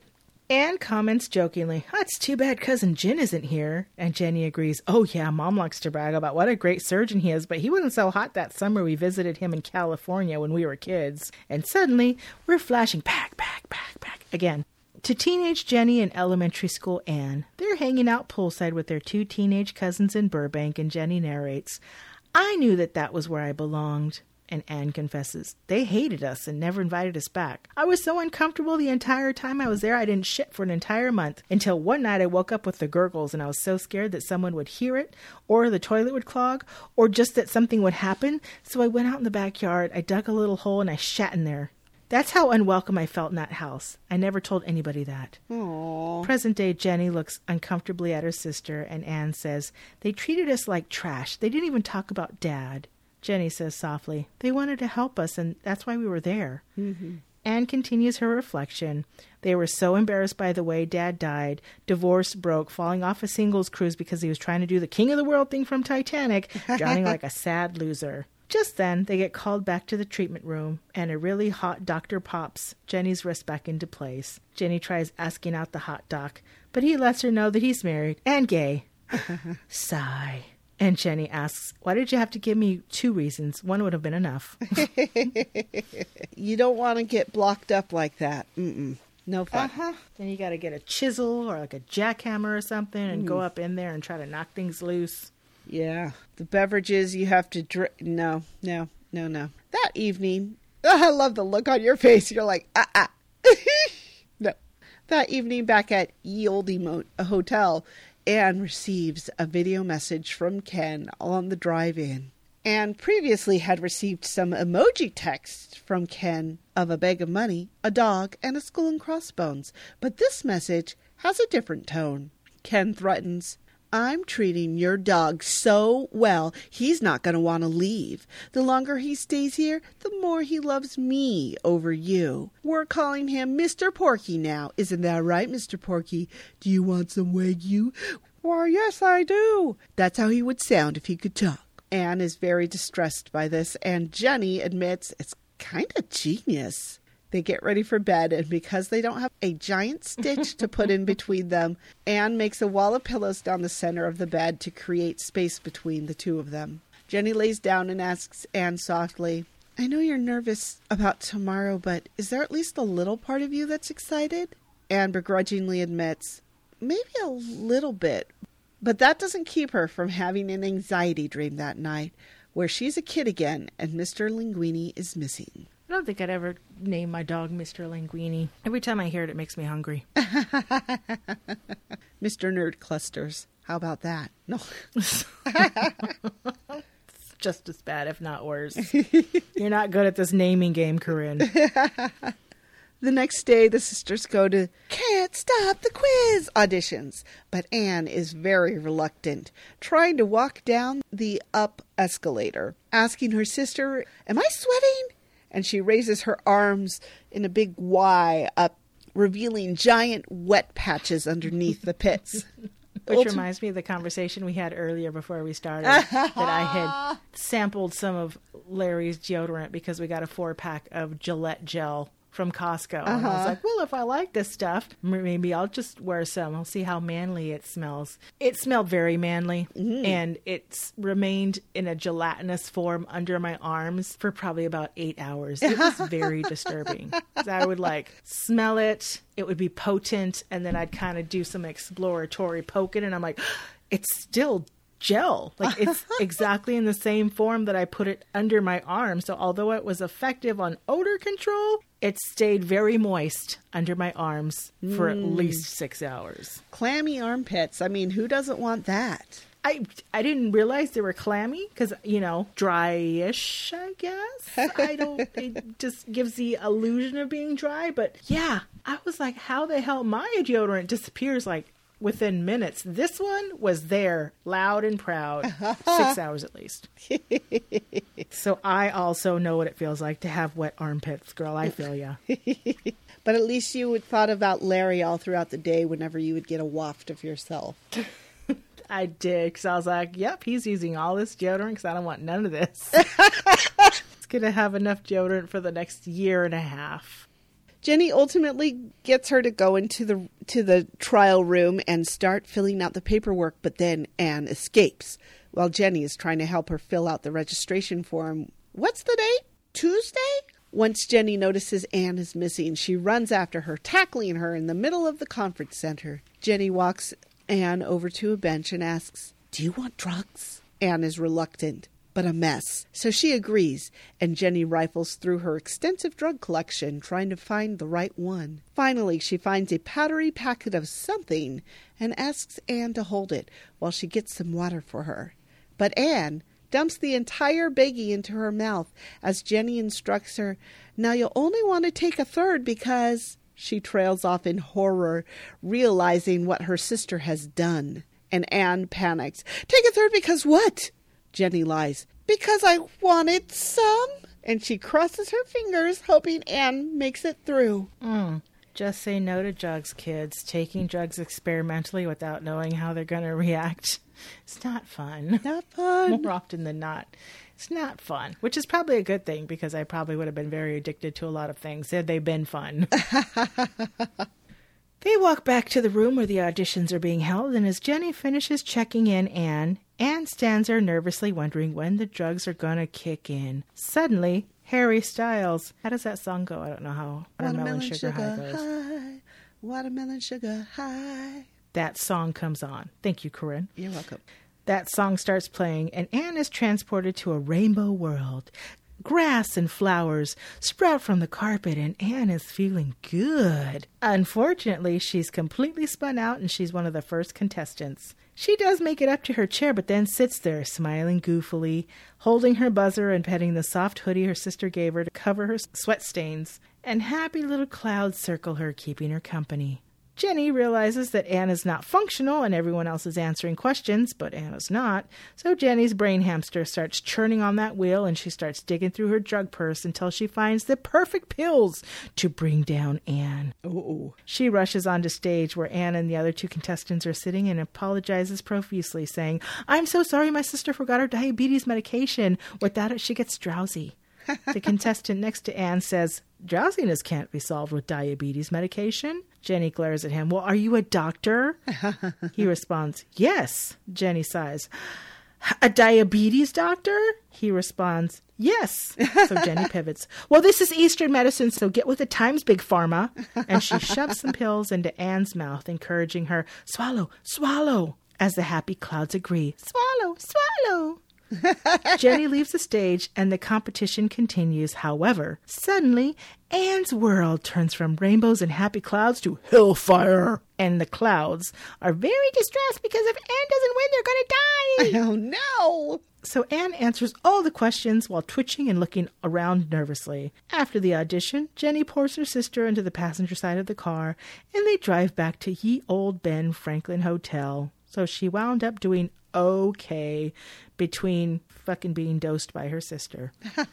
Anne comments jokingly, oh, it's too bad Cousin Jin isn't here. And Jenny agrees, oh yeah, Mom likes to brag about what a great surgeon he is, but he wasn't so hot that summer we visited him in California when we were kids. And suddenly, we're flashing back, back, back, back again. To teenage Jenny and elementary school Anne. They're hanging out poolside with their two teenage cousins in Burbank, and Jenny narrates, I knew that that was where I belonged. And Anne confesses, they hated us and never invited us back. I was so uncomfortable the entire time I was there, I didn't shit for an entire month. Until one night I woke up with the gurgles, and I was so scared that someone would hear it, or the toilet would clog, or just that something would happen. So I went out in the backyard, I dug a little hole, and I shat in there. That's how unwelcome I felt in that house. I never told anybody that. Aww. Present-day Jenny looks uncomfortably at her sister, and Anne says, they treated us like trash. They didn't even talk about Dad. Jenny says softly, they wanted to help us, and that's why we were there. Mm-hmm. Anne continues her reflection. They were so embarrassed by the way Dad died, divorce broke, falling off a singles cruise because he was trying to do the King of the World thing from Titanic, drowning like a sad loser. Just then, they get called back to the treatment room, and a really hot doctor pops Jenny's wrist back into place. Jenny tries asking out the hot doc, but he lets her know that he's married and gay. Sigh. And Jenny asks, why did you have to give me two reasons? One would have been enough. You don't want to get blocked up like that. Mm-mm. No fun. Uh-huh. Then you got to get a chisel or like a jackhammer or something and mm. go up in there and try to knock things loose. Yeah. The beverages you have to drink. No, no, no, no. That evening, oh, I love the look on your face. You're like, ah, ah. No. That evening back at Ye Olde Mo- Hotel, Anne receives a video message from Ken on the drive-in. Anne previously had received some emoji text from Ken of a bag of money, a dog, and a skull and crossbones. But this message has a different tone. Ken threatens, I'm treating your dog so well, he's not going to want to leave. The longer he stays here, the more he loves me over you. We're calling him Mister Porky now. Isn't that right, Mister Porky? Do you want some Wagyu? Why, yes, I do. That's how he would sound if he could talk. Anne is very distressed by this, and Jenny admits it's kind of genius. They get ready for bed, and because they don't have a giant stitch to put in between them, Anne makes a wall of pillows down the center of the bed to create space between the two of them. Jenny lays down and asks Anne softly, I know you're nervous about tomorrow, but is there at least a little part of you that's excited? Anne begrudgingly admits, maybe a little bit, but that doesn't keep her from having an anxiety dream that night, where she's a kid again and Mister Linguini is missing. I don't think I'd ever name my dog Mister Linguini. Every time I hear it, it makes me hungry. Mister Nerd Clusters. How about that? No. It's just as bad, if not worse. You're not good at this naming game, Corinne. The next day, the sisters go to Can't Stop the Quiz auditions, but Anne is very reluctant, trying to walk down the up escalator, asking her sister, am I sweating? And she raises her arms in a big Y up, revealing giant wet patches underneath the pits. Which Ultim- reminds me of the conversation we had earlier before we started, that I had sampled some of Larry's deodorant because we got a four-pack of Gillette gel from Costco. Uh-huh. And I was like, well, if I like this stuff, maybe I'll just wear some. I'll see how manly it smells. It smelled very manly, mm-hmm. and it's remained in a gelatinous form under my arms for probably about eight hours. It was very disturbing. I would like smell it. It would be potent, and then I'd kind of do some exploratory poking, and I'm like, it's still gel. Like, it's exactly in the same form that I put it under my arm. So although it was effective on odor control, it stayed very moist under my arms for mm. at least six hours. Clammy armpits. I mean, who doesn't want that? I, I didn't realize they were clammy because, you know, dry-ish, I guess. I don't, it just gives the illusion of being dry. But yeah, I was like, how the hell my deodorant disappears like within minutes. This one was there, loud and proud, six hours at least. So I also know what it feels like to have wet armpits, girl. I feel ya. But at least you would thought about Larry all throughout the day whenever you would get a waft of yourself. I did, because I was like, yep, he's using all this deodorant because I don't want none of this. It's going to have enough deodorant for the next year and a half. Jenny ultimately gets her to go into the to the trial room and start filling out the paperwork, but then Anne escapes while Jenny is trying to help her fill out the registration form. What's the date? Tuesday? Once Jenny notices Anne is missing, she runs after her, tackling her in the middle of the conference center. Jenny walks Anne over to a bench and asks, "Do you want drugs?" Anne is reluctant, but a mess, so she agrees, and Jenny rifles through her extensive drug collection, trying to find the right one. Finally, she finds a powdery packet of something and asks Anne to hold it while she gets some water for her. But Anne dumps the entire baggie into her mouth as Jenny instructs her, "Now you'll only want to take a third because..." She trails off in horror, realizing what her sister has done. And Anne panics. "Take a third because what?" Jenny lies. "Because I wanted some." And she crosses her fingers, hoping Anne makes it through. Mm. Just say no to drugs, kids. Taking drugs experimentally without knowing how they're going to react. It's not fun. Not fun. More often than not. It's not fun, which is probably a good thing because I probably would have been very addicted to a lot of things had they been fun. They walk back to the room where the auditions are being held, and as Jenny finishes checking in Anne, Anne stands there nervously wondering when the drugs are going to kick in. Suddenly, Harry Styles. How does that song go? I don't know how. Watermelon, Watermelon Sugar, sugar High goes. High. Watermelon Sugar High. That song comes on. Thank you, Corinne. You're welcome. That song starts playing, and Anne is transported to a rainbow world. Grass and flowers sprout from the carpet, and Anne is feeling good. Unfortunately, she's completely spun out, and she's one of the first contestants. She does make it up to her chair, but then sits there, smiling goofily, holding her buzzer and petting the soft hoodie her sister gave her to cover her sweat stains. And happy little clouds circle her, keeping her company. Jenny realizes that Anne is not functional and everyone else is answering questions, but Anne is not. So Jenny's brain hamster starts churning on that wheel and she starts digging through her drug purse until she finds the perfect pills to bring down Anne. Ooh. She rushes onto stage where Anne and the other two contestants are sitting and apologizes profusely, saying, "I'm so sorry my sister forgot her diabetes medication. Without it, she gets drowsy." The contestant next to Anne says, "Drowsiness can't be solved with diabetes medication." Jenny glares at him. "Well, are you a doctor?" He responds, "Yes." Jenny sighs. "A diabetes doctor?" He responds, "Yes." So Jenny pivots. "Well, this is Eastern medicine, so get with the times, Big Pharma." And she shoves some pills into Anne's mouth, encouraging her, "Swallow, swallow," as the happy clouds agree. "Swallow, swallow." Jenny leaves the stage and the competition continues. However, suddenly Anne's world turns from rainbows and happy clouds to hellfire. And the clouds are very distressed because if Anne doesn't win, they're going to die. Oh no! So Anne answers all the questions while twitching and looking around nervously. After the audition, Jenny pours her sister into the passenger side of the car and they drive back to Ye Old Ben Franklin Hotel. So she wound up doing okay between fucking being dosed by her sister.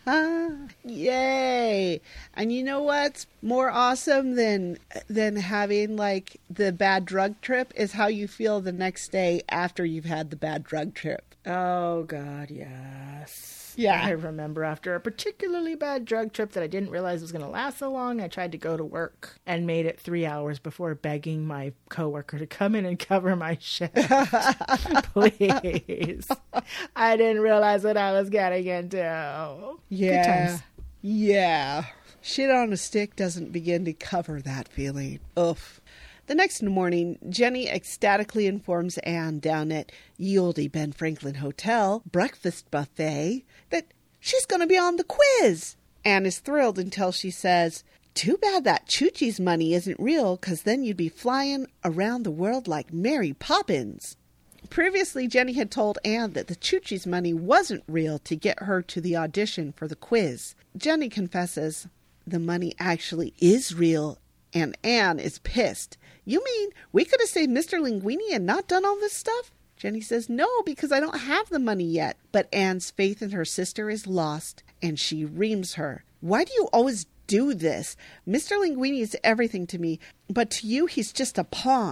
Yay! And you know what's more awesome than than having like the bad drug trip is how you feel the next day after you've had the bad drug trip. Oh God, yes. Yeah. I remember after a particularly bad drug trip that I didn't realize was going to last so long, I tried to go to work and made it three hours before begging my coworker to come in and cover my shift. Please. I didn't realize what I was getting into. Yeah. Good times. Yeah. Shit on a stick doesn't begin to cover that feeling. Oof. The next morning, Jenny ecstatically informs Anne down at Ye Olde Ben Franklin Hotel breakfast buffet that she's going to be on the quiz. Anne is thrilled until she says, "Too bad that Choochie's money isn't real, because then you'd be flying around the world like Mary Poppins." Previously, Jenny had told Anne that the Choochie's money wasn't real to get her to the audition for the quiz. Jenny confesses, "The money actually is real," and Anne is pissed. "You mean we could have saved Mister Linguini and not done all this stuff?" Jenny says, "No, because I don't have the money yet." But Anne's faith in her sister is lost, and she reams her. "Why do you always do this? Mister Linguini is everything to me, but to you he's just a pawn.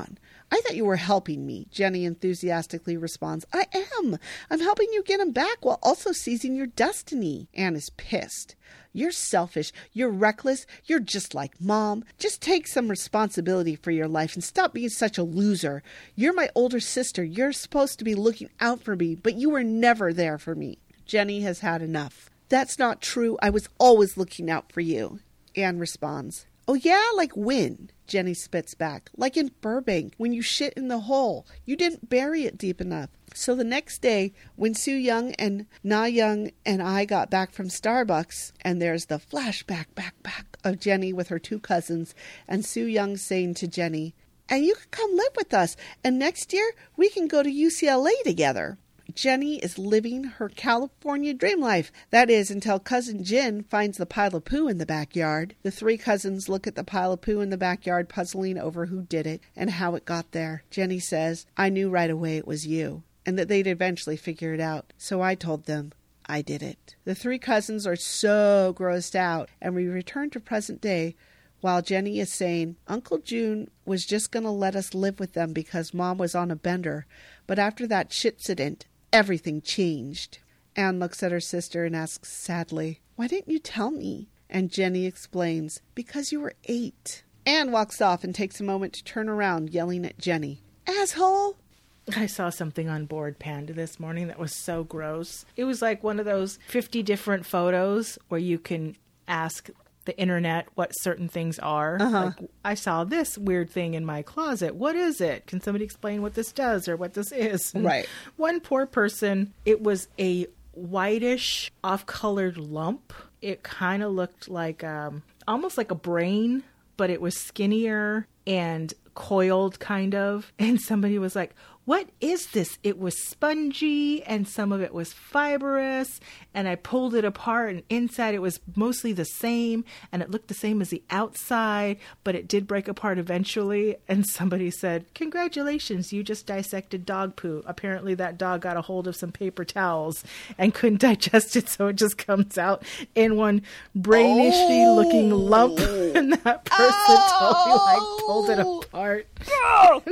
I thought you were helping me, Jenny enthusiastically responds. I am. I'm helping you get him back while also seizing your destiny. Anne is pissed. You're selfish. You're reckless. You're just like Mom. Just take some responsibility for your life and stop being such a loser. You're my older sister. You're supposed to be looking out for me, but you were never there for me. Jenny has had enough. That's not true. I was always looking out for you. Anne responds. Oh yeah, like when? Jenny spits back. Like in Burbank, when you shit in the hole. You didn't bury it deep enough. So the next day, when Sue Young and Na Young and I got back from Starbucks, and there's the flashback back back of Jenny with her two cousins, and Sue Young saying to Jenny, and you can come live with us, and next year we can go to U C L A together. Jenny is living her California dream life. That is, until Cousin Jin finds the pile of poo in the backyard. The three cousins look at the pile of poo in the backyard, puzzling over who did it and how it got there. Jenny says, I knew right away it was you, and that they'd eventually figure it out. So I told them I did it. The three cousins are so grossed out, and we return to present day while Jenny is saying, Uncle June was just going to let us live with them because Mom was on a bender. But after that shitcident, everything changed. Anne looks at her sister and asks sadly, why didn't you tell me? And Jenny explains, because you were eight. Anne walks off and takes a moment to turn around, yelling at Jenny, asshole! I saw something on Board Panda this morning that was so gross. It was like one of those fifty different photos where you can ask the internet what certain things are. Uh-huh. Like, I saw this weird thing in my closet. What is it? Can somebody explain what this does or what this is? And right. One poor person, it was a whitish, off-colored lump. It kind of looked like um, almost like a brain, but it was skinnier and coiled kind of. And somebody was like, what is this? It was spongy and some of it was fibrous, and I pulled it apart and inside it was mostly the same, and it looked the same as the outside, but it did break apart eventually. And somebody said, congratulations, you just dissected dog poo. Apparently that dog got a hold of some paper towels and couldn't digest it, so it just comes out in one brainishy oh. looking lump. And that person oh. totally like pulled it apart. Oh.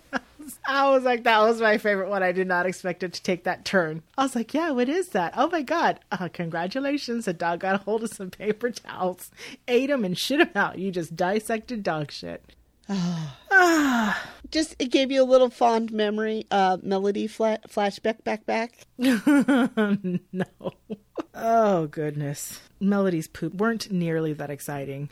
I was like, that was my favorite one. I did not expect it to take that turn. I was like, yeah, what is that? Oh my God. Uh, congratulations. The dog got a hold of some paper towels, ate them and shit them out. You just dissected dog shit. ah. Just, it gave you a little fond memory, uh, melody fla- flashback, back, back. No. Oh, goodness. Melody's poop weren't nearly that exciting.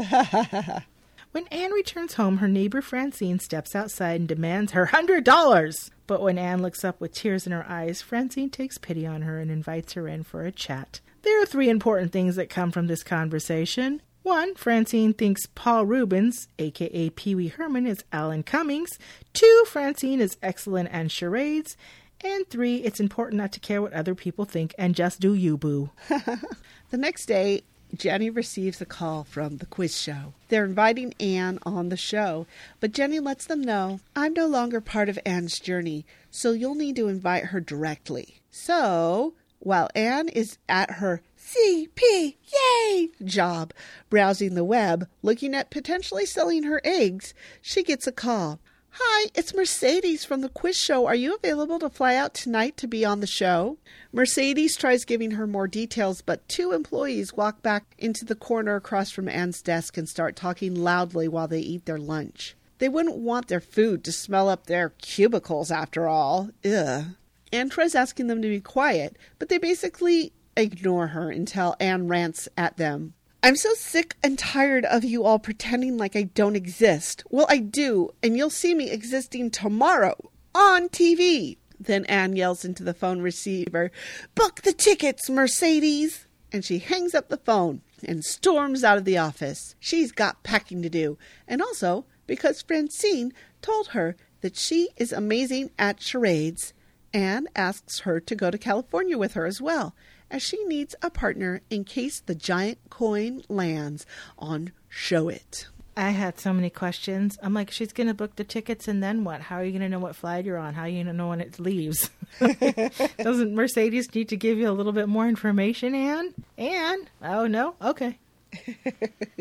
When Anne returns home, her neighbor Francine steps outside and demands her one hundred dollars. But when Anne looks up with tears in her eyes, Francine takes pity on her and invites her in for a chat. There are three important things that come from this conversation. One, Francine thinks Paul Rubens, a k a. Pee Wee Herman, is Alan Cummings. Two, Francine is excellent at charades. And three, it's important not to care what other people think and just do you, boo. The next day, Jenny receives a call from the quiz show. They're inviting Anne on the show, but Jenny lets them know, I'm no longer part of Anne's journey, so you'll need to invite her directly. So, while Anne is at her C P, yay, job, browsing the web, looking at potentially selling her eggs, she gets a call. Hi, it's Mercedes from the quiz show. Are you available to fly out tonight to be on the show? Mercedes tries giving her more details, but two employees walk back into the corner across from Anne's desk and start talking loudly while they eat their lunch. They wouldn't want their food to smell up their cubicles after all. Ugh. Anne tries asking them to be quiet, but they basically ignore her until Anne rants at them. I'm so sick and tired of you all pretending like I don't exist. Well, I do, and you'll see me existing tomorrow on T V. Then Anne yells into the phone receiver, book the tickets, Mercedes! And she hangs up the phone and storms out of the office. She's got packing to do, and also because Francine told her that she is amazing at charades. Anne asks her to go to California with her as well, as she needs a partner in case the giant coin lands on Show It. I had so many questions. I'm like, she's going to book the tickets and then what? How are you going to know what flight you're on? How are you going to know when it leaves? Doesn't Mercedes need to give you a little bit more information, Anne? Anne? Oh, no? Okay.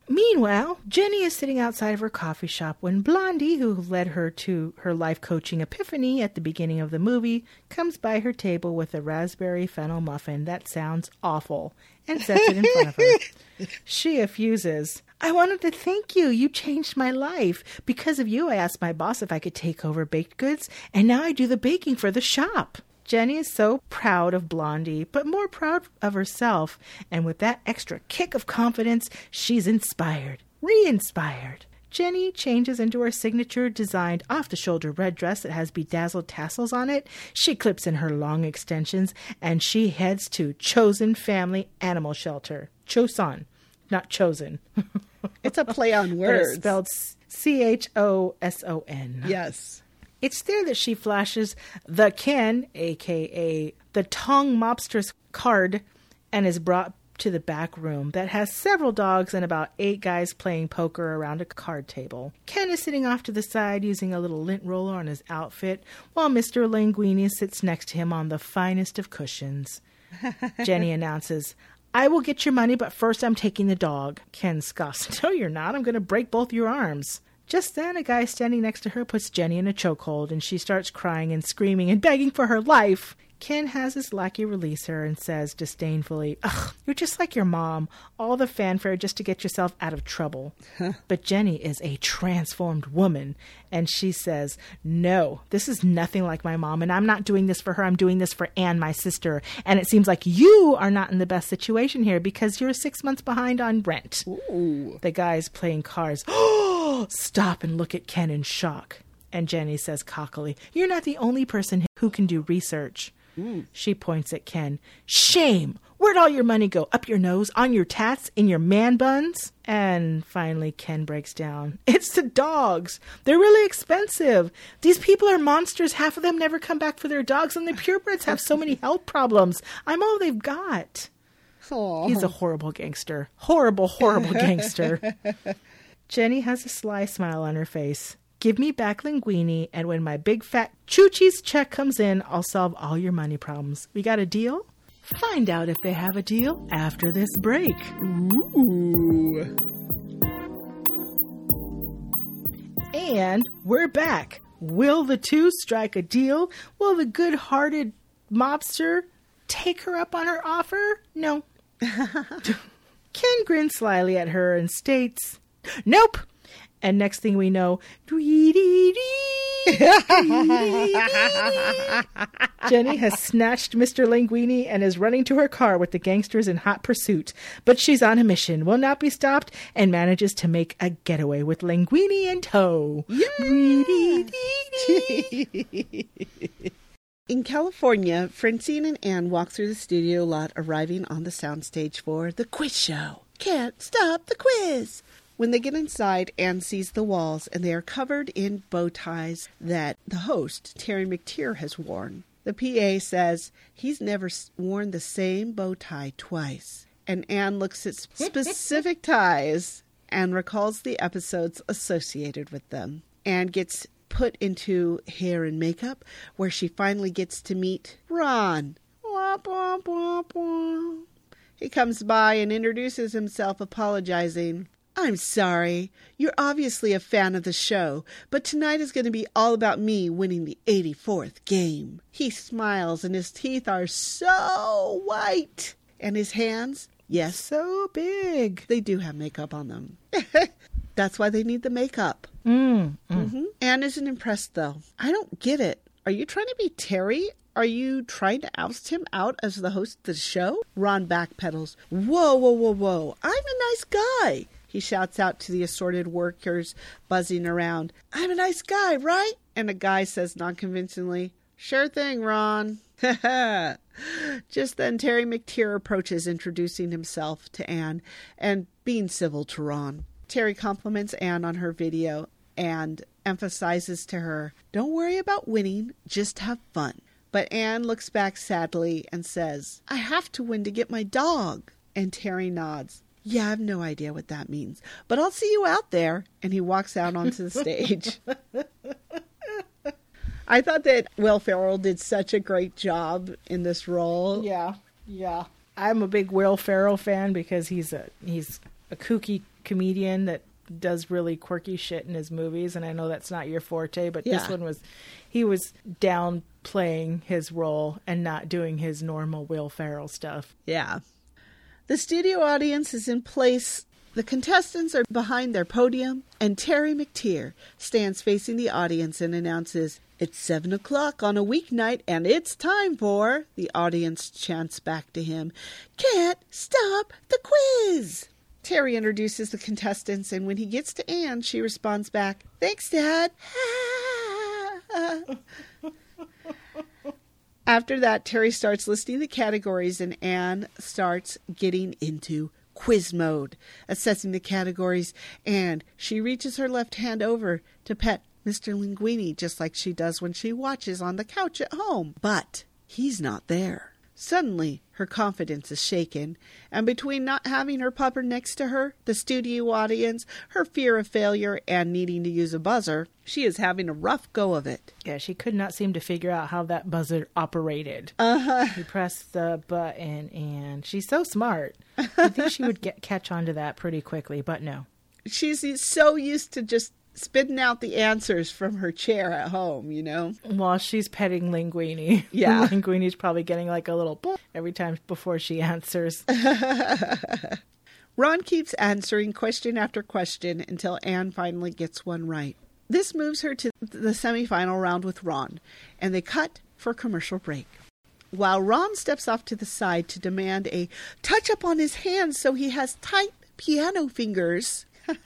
Meanwhile, Jenny is sitting outside of her coffee shop when Blondie, who led her to her life coaching epiphany at the beginning of the movie, comes by her table with a raspberry fennel muffin that sounds awful and sets it in front of her. She effuses. I wanted to thank you. You changed my life. Because of you, I asked my boss if I could take over baked goods, and now I do the baking for the shop. Jenny is so proud of Blondie, but more proud of herself. And with that extra kick of confidence, she's inspired, re-inspired. Jenny changes into her signature designed off-the-shoulder red dress that has bedazzled tassels on it. She clips in her long extensions, and she heads to Chosen Family Animal Shelter. Choson, not chosen. It's a play on But words. it's spelled C H O S O N. Yes. It's there that she flashes the Ken, a k a the Tong Mobster's card, and is brought to the back room that has several dogs and about eight guys playing poker around a card table. Ken is sitting off to the side using a little lint roller on his outfit, while Mister Linguini sits next to him on the finest of cushions. Jenny announces, I will get your money, but first I'm taking the dog. Ken scoffs, no you're not, I'm going to break both your arms. Just then, a guy standing next to her puts Jenny in a chokehold, and she starts crying and screaming and begging for her life. Ken has his lackey release her and says disdainfully, ugh, you're just like your mom. All the fanfare just to get yourself out of trouble. But Jenny is a transformed woman, and she says, no, this is nothing like my mom, and I'm not doing this for her. I'm doing this for Anne, my sister. And it seems like you are not in the best situation here because you're six months behind on rent. Ooh. The guy's playing cards. Stop and look at Ken in shock. And Jenny says cockily, you're not the only person who can do research. Mm. She points at Ken. Shame! Where'd all your money go? Up your nose? On your tats? In your man buns? And finally Ken breaks down. It's the dogs. They're really expensive. These people are monsters. Half of them never come back for their dogs, and the purebreds have so many health problems. I'm all they've got. Aww. He's a horrible gangster. Horrible, horrible gangster. Jenny has a sly smile on her face. Give me back Linguini, and when my big fat Choochie's check comes in, I'll solve all your money problems. We got a deal? Find out if they have a deal after this break. Ooh. And we're back. Will the two strike a deal? Will the good-hearted mobster take her up on her offer? No. Ken grins slyly at her and states, nope. And next thing we know, Jenny has snatched Mister Linguini and is running to her car with the gangsters in hot pursuit. But she's on a mission, will not be stopped, and manages to make a getaway with Linguini in tow. In California, Francine and Anne walk through the studio lot, arriving on the soundstage for the quiz show. Can't stop the quiz! When they get inside, Anne sees the walls, and they are covered in bow ties that the host, Terry McTeer, has worn. The P A says he's never worn the same bow tie twice. And Anne looks at specific ties and recalls the episodes associated with them. Anne gets put into hair and makeup, where she finally gets to meet Ron. Womp, womp, womp, womp. He comes by and introduces himself, apologizing. I'm sorry. You're obviously a fan of the show, but tonight is going to be all about me winning the eighty-fourth game. He smiles, and his teeth are so white. And his hands, yes, So big. they do have makeup on them. That's why they need the makeup. Mm, mm. Mm-hmm. Anne isn't impressed, though. I don't get it. Are you trying to be Terry? Are you trying to oust him out as the host of the show? Ron backpedals. Whoa, whoa, whoa, whoa. I'm a nice guy. He shouts out to the assorted workers buzzing around. I'm a nice guy, right? And a guy says non-convincingly, sure thing, Ron. Just then, Terry McTeer approaches, introducing himself to Anne and being civil to Ron. Terry compliments Anne on her video and emphasizes to her, don't worry about winning, just have fun. But Anne looks back sadly and says, I have to win to get my dog. And Terry nods. Yeah, I have no idea what that means, but I'll see you out there. And he walks out onto the stage. I thought that Will Ferrell did such a great job in this role. Yeah, yeah. I'm a big Will Ferrell fan because he's a he's a kooky comedian that does really quirky shit in his movies, and I know that's not your forte, but Yeah. this one was, he was downplaying his role and not doing his normal Will Ferrell stuff. Yeah. The studio audience is in place. The contestants are behind their podium, and Terry McTeer stands facing the audience and announces, "It's seven o'clock on a weeknight, and it's time for," the audience chants back to him, "Can't stop the quiz." Terry introduces the contestants, and when he gets to Anne, she responds back, "Thanks, Dad." After that, Terry starts listing the categories, and Anne starts getting into quiz mode, assessing the categories, and she reaches her left hand over to pet Mister Linguini, just like she does when she watches on the couch at home. But he's not there. Suddenly, her confidence is shaken, and between not having her pupper next to her, the studio audience, her fear of failure, and needing to use a buzzer, she is having a rough go of it. Yeah, she could not seem to figure out how that buzzer operated. Uh-huh. She pressed the button, and she's so smart. I think she would get catch on to that pretty quickly, but no. She's so used to just spitting out the answers from her chair at home, you know? While she's petting Linguini. Yeah. Linguini's probably getting like a little boop every time before she answers. Ron keeps answering question after question until Anne finally gets one right. This moves her to the semifinal round with Ron, and they cut for commercial break. While Ron steps off to the side to demand a touch-up on his hands so he has tight piano fingers.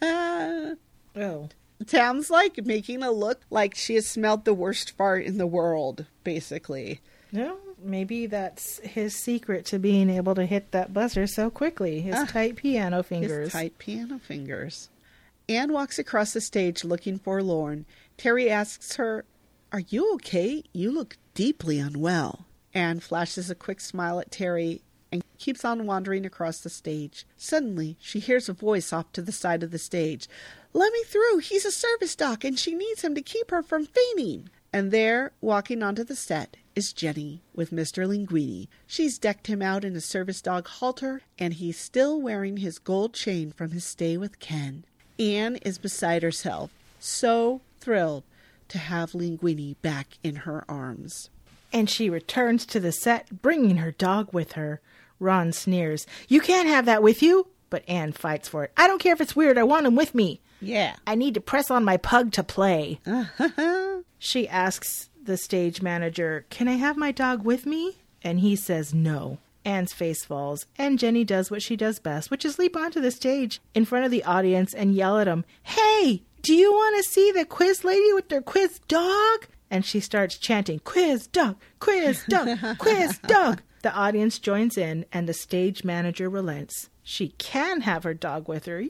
Oh. Sounds like making a look like she has smelled the worst fart in the world, basically. No, maybe that's his secret to being able to hit that buzzer so quickly. His Ah, tight piano fingers. His tight piano fingers. Anne walks across the stage looking forlorn. Terry asks her, "Are you okay? You look deeply unwell." Anne flashes a quick smile at Terry and keeps on wandering across the stage. Suddenly, she hears a voice off to the side of the stage. "Let me through. He's a service dog, and she needs him to keep her from fainting." And there, walking onto the set, is Jenny with Mister Linguini. She's decked him out in a service dog halter, and he's still wearing his gold chain from his stay with Ken. Anne is beside herself, so thrilled to have Linguini back in her arms. And she returns to the set, bringing her dog with her. Ron sneers, "You can't have that with you." But Anne fights for it. "I don't care if it's weird. I want him with me. Yeah. I need to press on my pug to play." Uh-huh. She asks the stage manager, "Can I have my dog with me?" And he says no. Anne's face falls, and Jenny does what she does best, which is leap onto the stage in front of the audience and yell at him, "Hey, do you want to see the quiz lady with their quiz dog?" And she starts chanting, "Quiz dog, quiz dog, quiz dog." The audience joins in, and the stage manager relents. She can have her dog with her.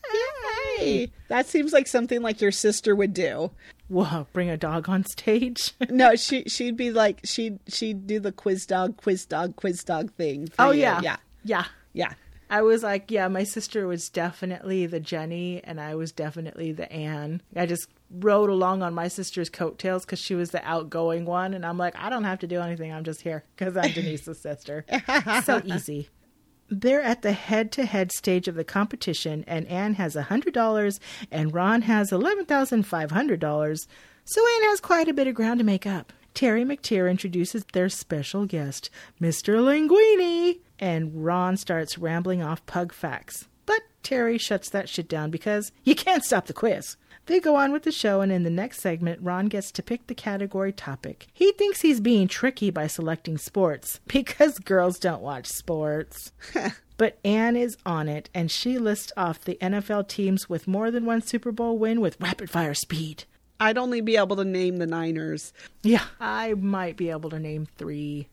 Yay! That seems like something like your sister would do. Whoa, bring a dog on stage? No, she she'd be like she'd she'd do the quiz dog, quiz dog, quiz dog thing. for Oh, you. yeah. yeah, Yeah. yeah. I was like, yeah, my sister was definitely the Jenny, and I was definitely the Anne. I just rode along on my sister's coattails because she was the outgoing one, and I'm like, I don't have to do anything. I'm just here because I'm Denise's sister. So easy. They're at the head-to-head stage of the competition, and Anne has one hundred dollars, and Ron has eleven thousand five hundred dollars, so Anne has quite a bit of ground to make up. Terry McTeer introduces their special guest, Mister Linguini, and Ron starts rambling off pug facts. But Terry shuts that shit down because you can't stop the quiz. They go on with the show, and in the next segment, Ron gets to pick the category topic. He thinks he's being tricky by selecting sports, because girls don't watch sports. But Anne is on it, and she lists off the N F L teams with more than one Super Bowl win with rapid-fire speed. I'd only be able to name the Niners. Yeah, I might be able to name three.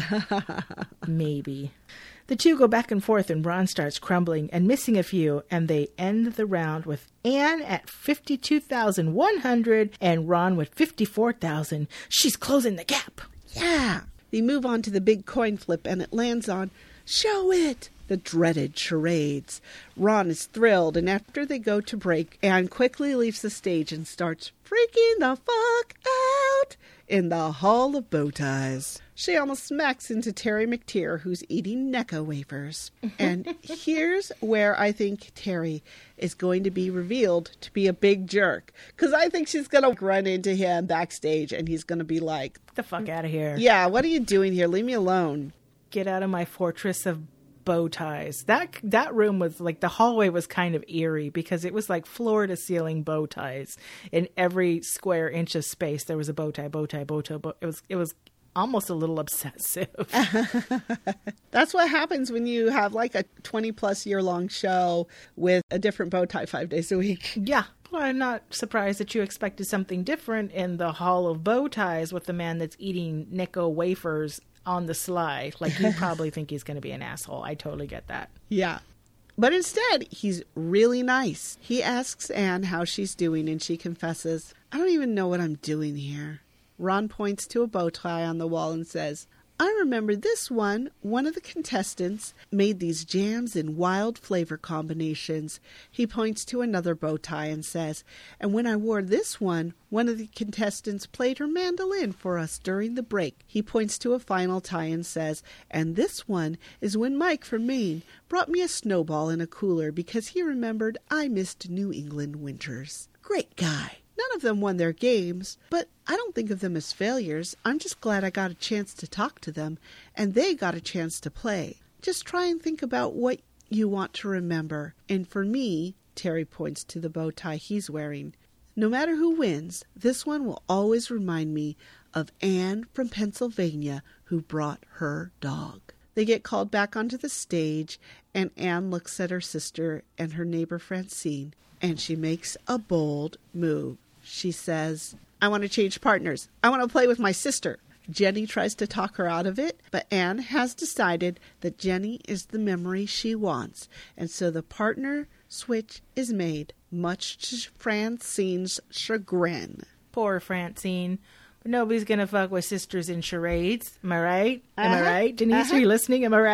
Maybe. The two go back and forth, and Ron starts crumbling and missing a few, and they end the round with Anne at fifty-two thousand one hundred and Ron with fifty-four thousand. She's closing the gap. Yeah. They move on to the big coin flip, and it lands on "Show It," the dreaded charades. Ron is thrilled, and after they go to break, Anne quickly leaves the stage and starts freaking the fuck out. in the Hall of Bow Ties. She almost smacks into Terry McTeer, who's eating Necco wafers. And here's where I think Terry is going to be revealed to be a big jerk. Because I think she's going to run into him backstage and he's going to be like, "Get the fuck out of here. Yeah, what are you doing here? Leave me alone. Get out of my fortress of bow ties." That that room was like, the hallway was kind of eerie because it was like floor to ceiling bow ties. In every square inch of space there was a bow tie, bow tie, bow tie. Bow, it was it was almost a little obsessive. That's what happens when you have like a twenty plus year long show with a different bow tie five days a week. Yeah. Well, I'm not surprised that you expected something different in the Hall of Bow Ties with the man that's eating Necco wafers on the sly. Like, you probably think he's going to be an asshole. I totally get that. Yeah. But instead, he's really nice. He asks Anne how she's doing, and she confesses, "I don't even know what I'm doing here." Ron points to a bow tie on the wall and says, "I remember this one. One of the contestants made these jams in wild flavor combinations." He points to another bow tie and says, "And when I wore this one, one of the contestants played her mandolin for us during the break." He points to a final tie and says, "And this one is when Mike from Maine brought me a snowball in a cooler because he remembered I missed New England winters." Great guy. None of them won their games, but I don't think of them as failures. I'm just glad I got a chance to talk to them, and they got a chance to play. Just try and think about what you want to remember. And for me, Terry points to the bow tie he's wearing, no matter who wins, this one will always remind me of Anne from Pennsylvania who brought her dog. They get called back onto the stage, and Anne looks at her sister and her neighbor Francine, and she makes a bold move. She says, "I want to change partners. I want to play with my sister." Jenny tries to talk her out of it, but Anne has decided that Jenny is the memory she wants, and so the partner switch is made, much to Francine's chagrin. Poor Francine. But nobody's going to fuck with sisters in charades. Am I right? Am Uh-huh. I right? Denise, Uh-huh. are you listening? Am I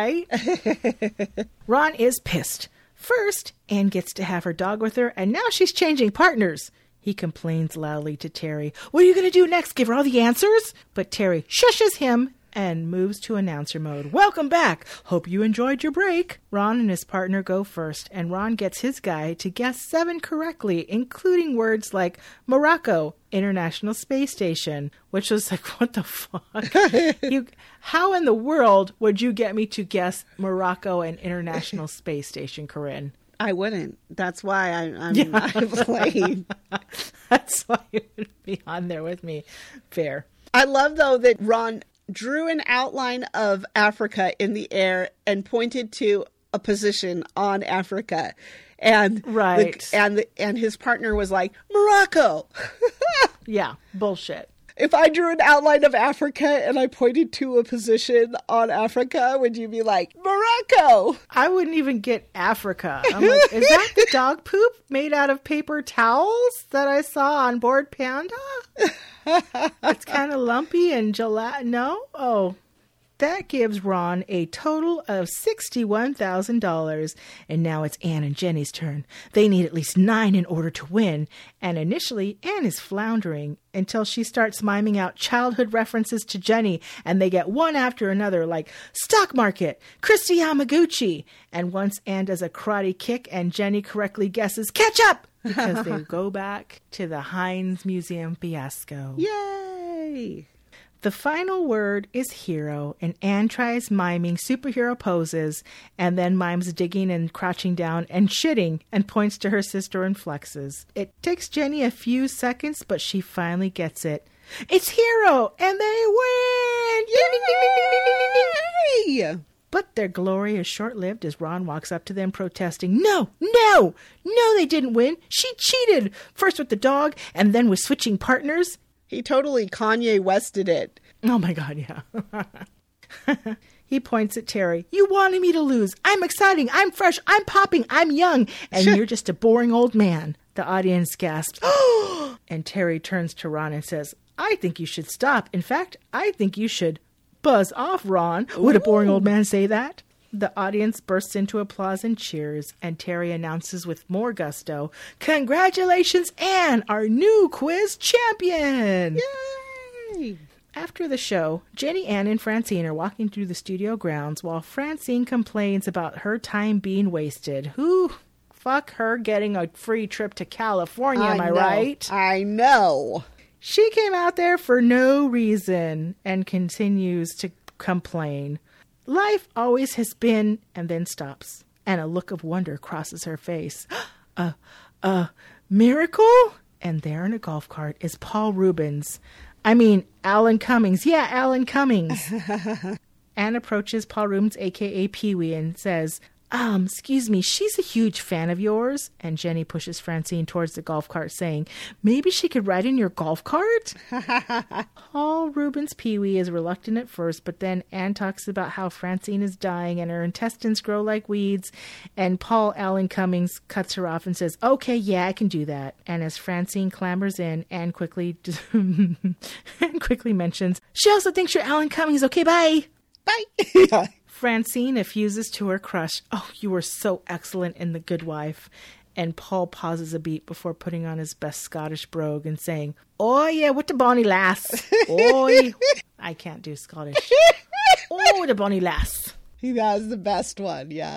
right? Ron is pissed. First, Anne gets to have her dog with her, and now she's changing partners. He complains loudly to Terry. "What are you going to do next? Give her all the answers?" But Terry shushes him and moves to announcer mode. "Welcome back. Hope you enjoyed your break." Ron and his partner go first, and Ron gets his guy to guess seven correctly, including words like Morocco, International Space Station, which was like, what the fuck? you, how in the world would you get me to guess Morocco and International Space Station, Corinne? I wouldn't. That's why I, I'm, Yeah. I'm playing. That's why you would be on there with me. Fair. I love, though, that Ron drew an outline of Africa in the air and pointed to a position on Africa. And Right. the, and the, and his partner was like, "Morocco." Yeah, bullshit. If I drew an outline of Africa and I pointed to a position on Africa, would you be like, "Morocco"? I wouldn't even get Africa. I'm like, is that the dog poop made out of paper towels that I saw on board Panda? It's kind of lumpy and gelatin. No? Oh, that gives Ron a total of sixty-one thousand dollars. And now it's Anne and Jenny's turn. They need at least nine in order to win. And initially, Anne is floundering until she starts miming out childhood references to Jenny. And they get one after another, like stock market, Christy Yamaguchi. And once Anne does a karate kick and Jenny correctly guesses, catch up! Because they go back to the Heinz Museum fiasco. Yay! The final word is hero, and Anne tries miming superhero poses, and then mimes digging and crouching down and shitting, and points to her sister and flexes. It takes Jenny a few seconds, but she finally gets it. It's hero, and they win! Yay! But their glory is short-lived as Ron walks up to them protesting, "No, no, no, they didn't win. She cheated, first with the dog, and then with switching partners." He totally Kanye Wested it. Oh my God, yeah. He points at Terry. "You wanted me to lose. I'm exciting. I'm fresh. I'm popping. I'm young. And you're just a boring old man." The audience gasps. And Terry turns to Ron and says, "I think you should stop. In fact, I think you should buzz off, Ron." Would a boring old man say that? The audience bursts into applause and cheers, and Terry announces with more gusto, "Congratulations, Anne, our new quiz champion!" Yay! Yay! After the show, Jenny, Ann, and Francine are walking through the studio grounds while Francine complains about her time being wasted. Who, fuck her getting a free trip to California, am I, know. right? I know. She came out there for no reason and continues to complain. Life always has been, and then stops, and a look of wonder crosses her face. A, a miracle? And there in a golf cart is Paul Rubens. I mean, Alan Cummings. Yeah, Alan Cummings. Anne approaches Paul Rubens, a k a. Pee-wee, and says, um, excuse me, she's a huge fan of yours. And Jenny pushes Francine towards the golf cart, saying, maybe she could ride in your golf cart? Paul Rubens Pee-wee is reluctant at first, but then Anne talks about how Francine is dying and her intestines grow like weeds. And Paul Alan Cummings cuts her off and says, okay, yeah, I can do that. And as Francine clambers in, Anne quickly, Anne quickly mentions, she also thinks you're Alan Cummings. Okay, bye. Bye. Francine effuses to her crush, oh, you were so excellent in The Good Wife. And Paul pauses a beat before putting on his best Scottish brogue and saying, oh, yeah, what the bonny lass. Oi. I can't do Scottish. Oh, the bonny lass. That was the best one, yeah.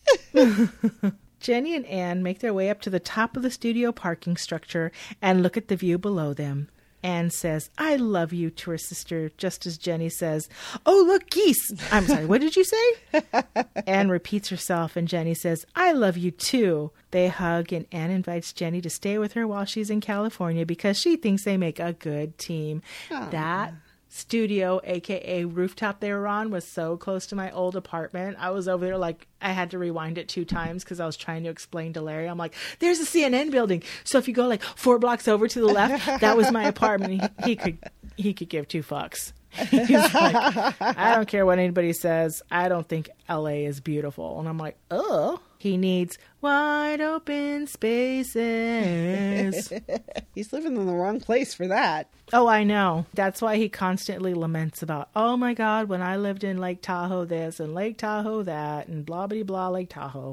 Jenny and Anne make their way up to the top of the studio parking structure and look at the view below them. Anne says, I love you to her sister, just as Jenny says, oh, look, geese. I'm sorry, what did you say? Anne repeats herself, and Jenny says, I love you too. They hug, and Anne invites Jenny to stay with her while she's in California because she thinks they make a good team. Aww. That studio, a k a rooftop they were on, was so close to my old apartment. I was over there like I had to rewind it two times because I was trying to explain to Larry. I'm like, there's a C N N building. So if you go like four blocks over to the left, that was my apartment. He, he could he could give two fucks. He's like, I don't care what anybody says. I don't think L A is beautiful. And I'm like, oh. He needs wide open spaces. He's living in the wrong place for that. Oh, I know. That's why he constantly laments about, oh my God, when I lived in Lake Tahoe this and Lake Tahoe that and blah, blah, blah, Lake Tahoe.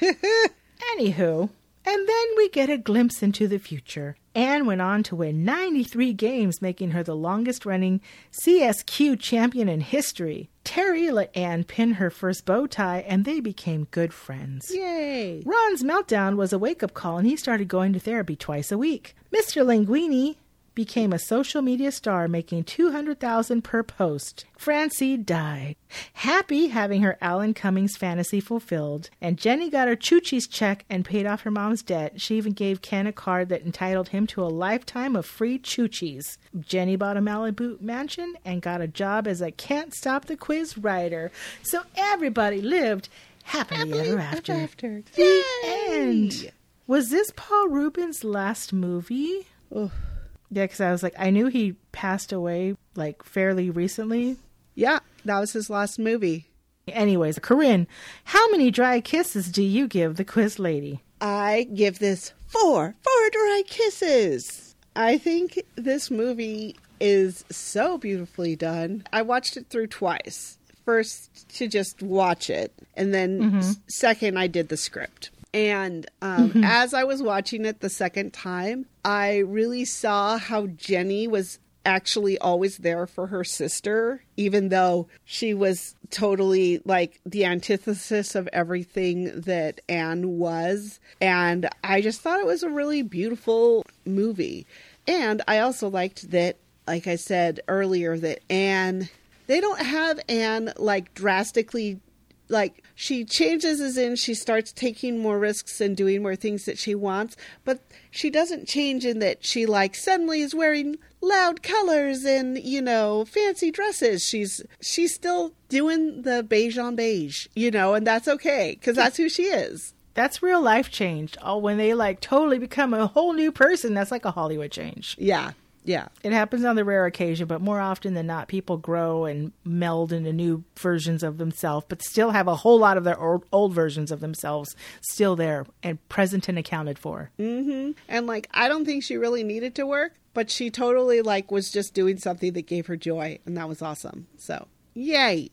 Anywho, and then we get a glimpse into the future. Anne went on to win ninety-three games, making her the longest-running C S Q champion in history. Terry let Anne pin her first bow tie, and they became good friends. Yay! Ron's meltdown was a wake-up call, and he started going to therapy twice a week. Mister Linguini became a social media star, making two hundred thousand dollars per post. Francine died, happy having her Alan Cummings fantasy fulfilled, and Jenny got her Choochie's check and paid off her mom's debt. She even gave Ken a card that entitled him to a lifetime of free Choochies. Jenny bought a Malibu mansion and got a job as a Can't Stop the Quiz writer. So everybody lived happily, happily ever after. Ever after. The end. Was this Paul Rubens' last movie? Oof. Yeah, because I was like, I knew he passed away, like, fairly recently. Yeah, that was his last movie. Anyways, Corinne, how many dry kisses do you give the quiz lady? I give this four. Four dry kisses. I think this movie is so beautifully done. I watched it through twice. First, to just watch it. And then mm-hmm. second, I did the script. And um, mm-hmm. as I was watching it the second time, I really saw how Jenny was actually always there for her sister, even though she was totally like the antithesis of everything that Anne was. And I just thought it was a really beautiful movie. And I also liked that, like I said earlier, that Anne, they don't have Anne like drastically like she changes as in she starts taking more risks and doing more things that she wants, but she doesn't change in that she like suddenly is wearing loud colors and, you know, fancy dresses. She's she's still doing the beige on beige, you know, and that's okay because that's who she is. That's real life change. Oh, when they like totally become a whole new person, that's like a Hollywood change. Yeah. Yeah. It happens on the rare occasion, but more often than not, people grow and meld into new versions of themselves, but still have a whole lot of their old, old versions of themselves still there and present and accounted for. Mm-hmm. And like, I don't think she really needed to work, but she totally like was just doing something that gave her joy. And that was awesome. So yay.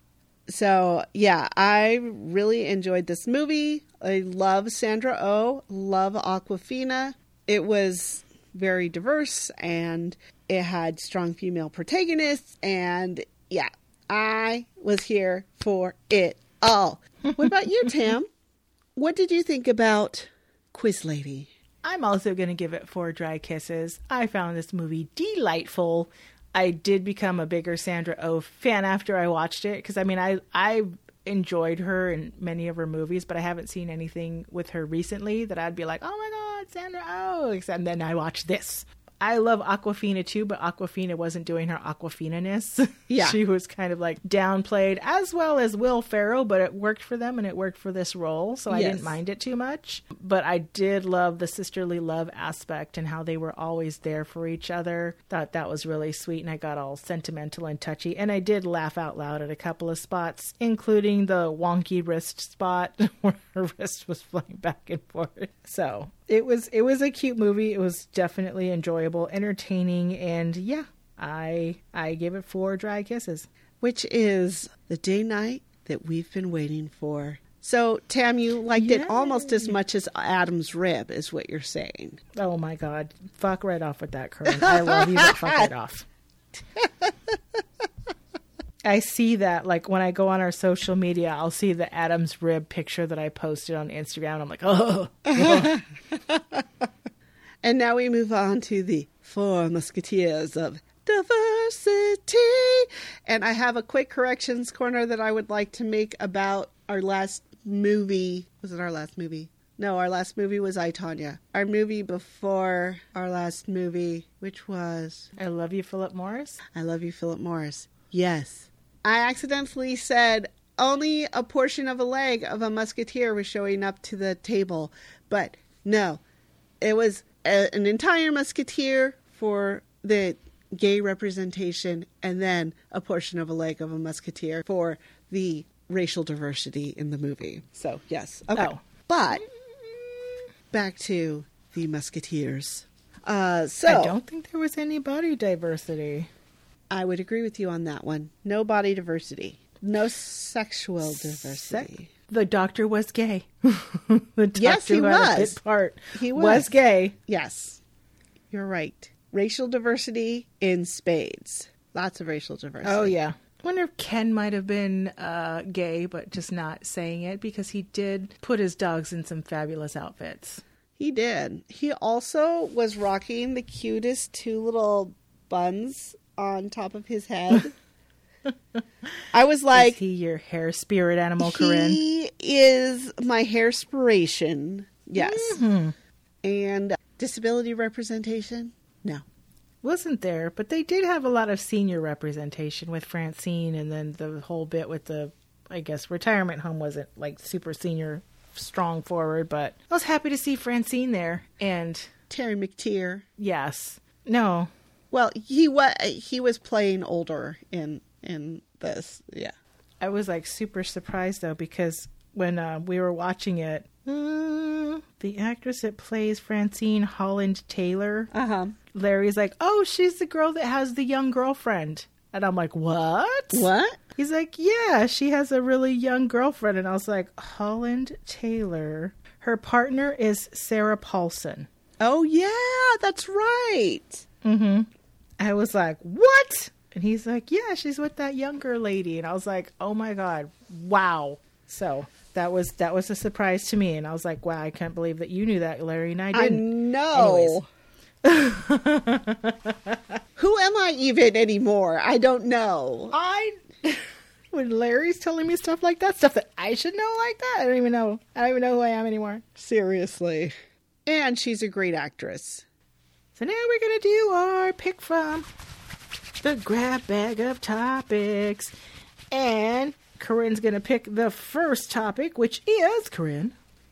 So yeah, I really enjoyed this movie. I love Sandra Oh, love Awkwafina. It was very diverse and It had strong female protagonists, and yeah, I was here for it all. What about you, Tam? What did you think about Quiz Lady? I'm also going to give it four dry kisses. I found this movie delightful. I did become a bigger Sandra Oh fan after I watched it, because I mean, I I enjoyed her in many of her movies, but I haven't seen anything with her recently that I'd be like, oh my God, Sandra Oh, and then I watched this. I love Awkwafina too, but Awkwafina wasn't doing her Awkwafina-ness. Yeah. She was kind of like downplayed, as well as Will Ferrell, but it worked for them and it worked for this role, so I Yes. didn't mind it too much. But I did love the sisterly love aspect and how they were always there for each other. Thought that was really sweet, and I got all sentimental and touchy. And I did laugh out loud at a couple of spots, including the wonky wrist spot where her wrist was flying back and forth. So it was it was a cute movie. It was definitely enjoyable, entertaining, and yeah, I I gave it four dry kisses. Which is the day night that we've been waiting for. So, Tam, you liked Yay. it almost as much as Adam's Rib, is what you're saying. Oh my God, fuck right off with that, Corinne. I love you, but fuck right off. I see that, like, when I go on our social media, I'll see the Adam's Rib picture that I posted on Instagram. And I'm like, oh. oh. And now we move on to the Four Musketeers of Diversity. And I have a quick corrections corner that I would like to make about our last movie. Was it our last movie? No, our last movie was I, Tonya. Our movie before our last movie, which was I love you, Philip Morris. I Love You, Philip Morris. Yes. I accidentally said only a portion of a leg of a musketeer was showing up to the table. But no, it was a, an entire musketeer for the gay representation, and then a portion of a leg of a musketeer for the racial diversity in the movie. So, yes. Okay. Oh. But back to the musketeers. Uh, so I don't think there was any body diversity. I would agree with you on that one. No body diversity. No sexual diversity. Sex- the doctor was gay. the doctor Yes, he who had a was. bit part He was. was. gay. Yes, you're right. Racial diversity in spades. Lots of racial diversity. Oh, yeah. I wonder if Ken might have been uh, gay, but just not saying it, because he did put his dogs in some fabulous outfits. He did. He also was rocking the cutest two little buns on top of his head. I was like, is he your hair spirit animal, Corinne? he is my hairspiration. Yes. Mm-hmm. And disability representation? No. Wasn't there, but they did have a lot of senior representation with Francine, and then the whole bit with the, I guess, retirement home wasn't like super senior strong forward, but I was happy to see Francine there. And Terry McTeer. yes, no, Well, he was he was playing older in in this. Yeah. I was like super surprised though, because when uh, we were watching it, uh, the actress that plays Francine, Holland Taylor, Uh-huh. Larry's like, oh, she's the girl that has the young girlfriend. And I'm like, what? What? He's like, yeah, she has a really young girlfriend. And I was like, Holland Taylor. Her partner is Sarah Paulson. Oh, yeah, that's right. Mm-hmm. I was like, what? And he's like, yeah, she's with that younger lady. And I was like, oh my God, wow. So that was that was a surprise to me. And I was like, wow, I can't believe that you knew that, Larry, and I I didn't. know. Who am I even anymore? I don't know. I... When Larry's telling me stuff like that, stuff that I should know like that, I don't even know. I don't even know who I am anymore. Seriously. And she's a great actress. So now we're going to do our pick from the grab bag of topics. And Corinne's going to pick the first topic, which is, Corinne,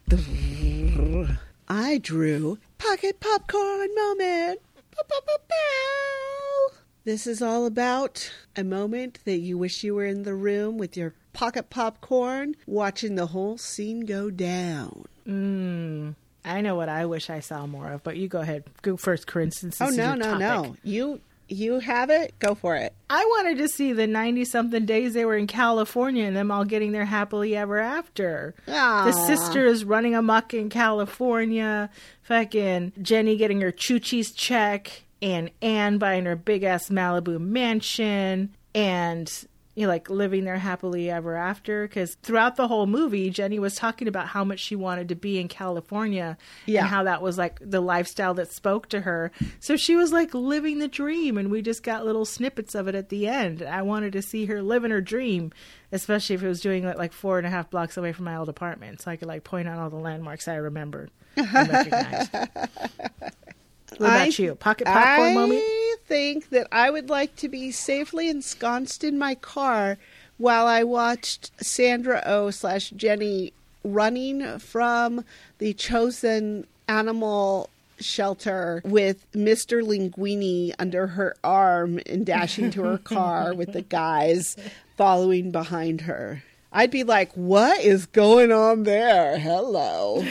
I drew Pocket Popcorn Moment. Pow-pow-pow-pow. This is all about a moment that you wish you were in the room with your pocket popcorn, watching the whole scene go down. Mm, I know what I wish I saw more of, but you go ahead. Go first, Corinne, since this Oh, is no, your no, topic. no. You, you have it. Go for it. I wanted to see the ninety-something days they were in California and them all getting their happily ever after. Aw. The sisters running amok in California, fucking Jenny getting her choo-cheese check, and Anne buying her big ass Malibu mansion and, you know, like living there happily ever after. Because throughout the whole movie, Jenny was talking about how much she wanted to be in California Yeah. and how that was like the lifestyle that spoke to her. So she was like living the dream, and we just got little snippets of it at the end. I wanted to see her living her dream, especially if it was doing it like four and a half blocks away from my old apartment, so I could like point out all the landmarks I remembered and recognized. What about I, you? Pocket popcorn I moment? think that I would like to be safely ensconced in my car while I watched Sandra Oh slash Jenny running from the chosen animal shelter with Mister Linguini under her arm and dashing to her car with the guys following behind her. I'd be like, what is going on there? Hello.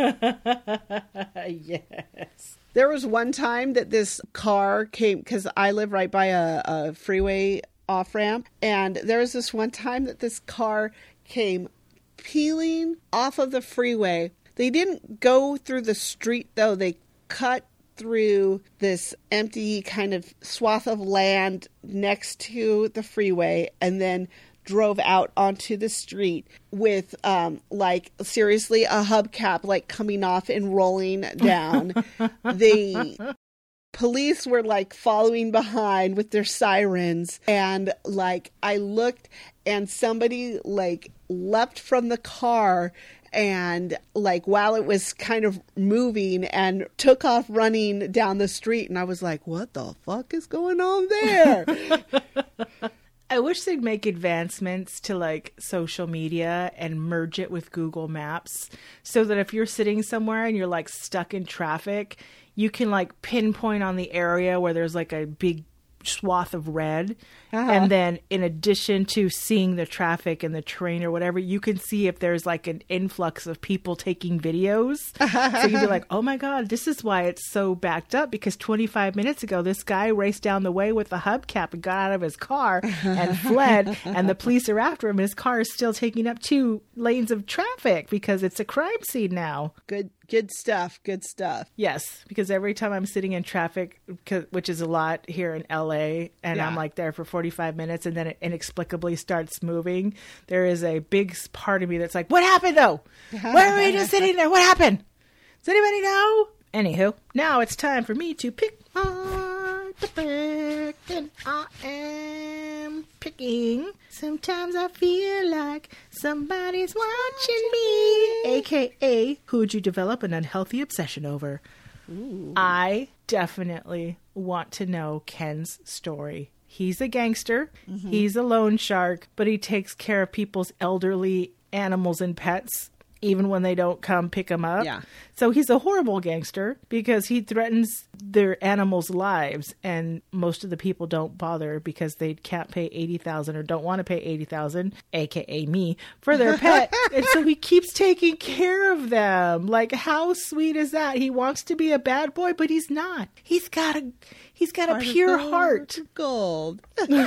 Yes. There was one time that this car came, because I live right by a, a freeway off-ramp, and there was this one time that this car came peeling off of the freeway. They didn't go through the street, though. They cut through this empty kind of swath of land next to the freeway and then drove out onto the street with, um, like, seriously, a hubcap, like, coming off and rolling down. The police were, like, following behind with their sirens. And, like, I looked and somebody, like, leapt from the car and, like, while it was kind of moving and took off running down the street. And I was like, what the fuck is going on there? I wish they'd make advancements to like social media and merge it with Google Maps so that if you're sitting somewhere and you're like stuck in traffic, you can like pinpoint on the area where there's like a big swath of red. Uh-huh. And then in addition to seeing the traffic and the train or whatever, you can see if there's like an influx of people taking videos. So you'd be like, oh my God, this is why it's so backed up, because twenty-five minutes ago, this guy raced down the way with the hubcap and got out of his car and fled. And the police are after him. And his car is still taking up two lanes of traffic because it's a crime scene now. Good, good stuff. Good stuff. Yes, because every time I'm sitting in traffic, which is a lot here in L A, and yeah. I'm like there for forty-five minutes and then it inexplicably starts moving, there is a big part of me that's like, what happened though? Why are we just sitting there? What happened? Does anybody know? Anywho, now it's time for me to pick on the pick, and I am picking. Sometimes I feel like somebody's watching me, aka who'd you develop an unhealthy obsession over? Ooh. I definitely want to know Ken's story. He's a gangster. Mm-hmm. He's a loan shark, but he takes care of people's elderly animals and pets, even when they don't come pick him up. Yeah. So he's a horrible gangster because he threatens their animals' lives, and most of the people don't bother because they can't pay eighty thousand dollars or don't want to pay eighty thousand dollars, aka me, for their pet. And so he keeps taking care of them. Like, how sweet is that? He wants to be a bad boy, but he's not. He's got a he's got heart a pure heart. Gold.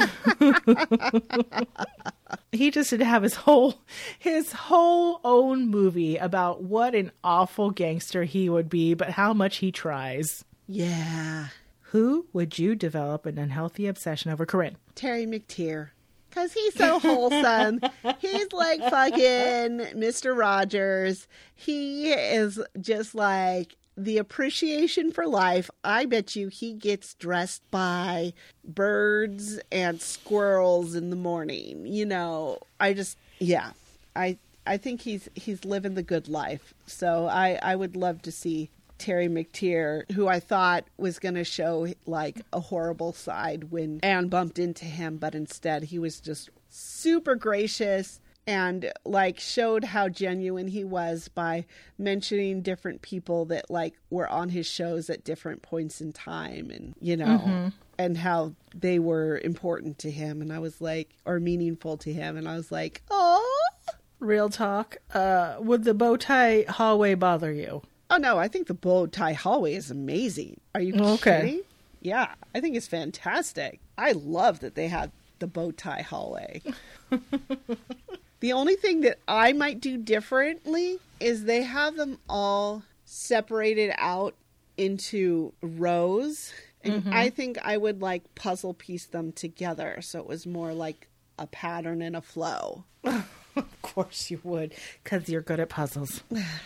He just should have his whole his whole own movie about what an awful gangster he would be, but how much he tries. Yeah. Who would you develop an unhealthy obsession over, Corinne? Terry McTeer. Because he's so wholesome. He's like fucking Mister Rogers. He is just like the appreciation for life. I bet you he gets dressed by birds and squirrels in the morning. You know, I just, yeah, I I think he's he's living the good life. So I, I would love to see Terry McTeer, who I thought was going to show like a horrible side when Anne bumped into him, but instead he was just super gracious and like showed how genuine he was by mentioning different people that like were on his shows at different points in time, and you know, mm-hmm. and how they were important to him, and I was like, or meaningful to him, and I was like, oh, real talk. Uh, would the bow tie hallway bother you? Oh no, I think the bow tie hallway is amazing. Are you okay. kidding? Yeah, I think it's fantastic. I love that they had the bow tie hallway. The only thing that I might do differently is they have them all separated out into rows, And Mhm. I think I would like puzzle piece them together. So it was more like a pattern and a flow. Of course you would, because you're good at puzzles.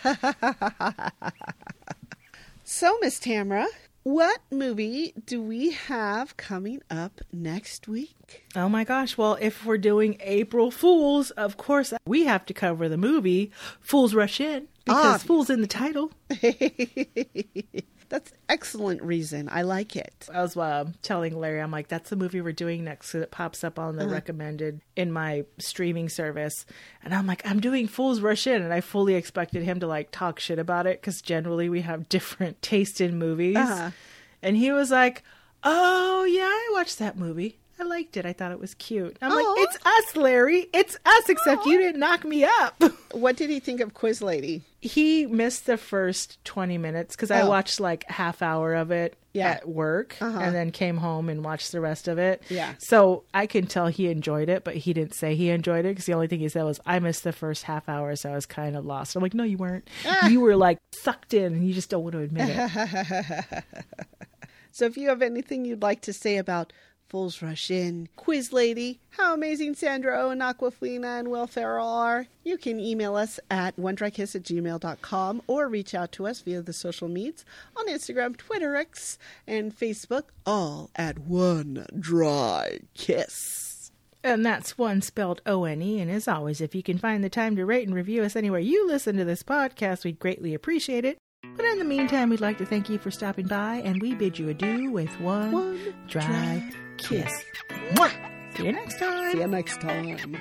So, Miss Tamara, what movie do we have coming up next week? Oh my gosh. Well, if we're doing April Fools, of course we have to cover the movie Fools Rush In, because Ah. Fools in the title. That's excellent reason. I like it. I was uh, telling Larry, I'm like, that's the movie we're doing next. So it pops up on the Uh-huh. recommended in my streaming service. And I'm like, I'm doing Fools Rush In. And I fully expected him to like talk shit about it, because generally we have different taste in movies. Uh-huh. And he was like, oh, yeah, I watched that movie. I liked it. I thought it was cute. I'm Aw. like, it's us, Larry. It's us, except Aw. you didn't knock me up. What did he think of Quiz Lady? He missed the first twenty minutes because I Oh. watched like half hour of it Yeah. at work Uh-huh. and then came home and watched the rest of it. Yeah. So I can tell he enjoyed it, but he didn't say he enjoyed it, because the only thing he said was, I missed the first half hour, so I was kind of lost. I'm like, no, you weren't. Ah. You were like sucked in and you just don't want to admit it. So if you have anything you'd like to say about Fools Rush In, Quiz Lady, How Amazing Sandra Oh and Aquafina and Will Ferrell Are, you can email us at one dry kiss at gmail dot com or reach out to us via the social medias on Instagram, Twitter, X, and Facebook, all at One Dry Kiss. And that's one spelled O N E. And as always, if you can find the time to rate and review us anywhere you listen to this podcast, we'd greatly appreciate it. But in the meantime, we'd like to thank you for stopping by, and we bid you adieu with one, One dry, dry kiss. Mwah! See you next time. See you next time.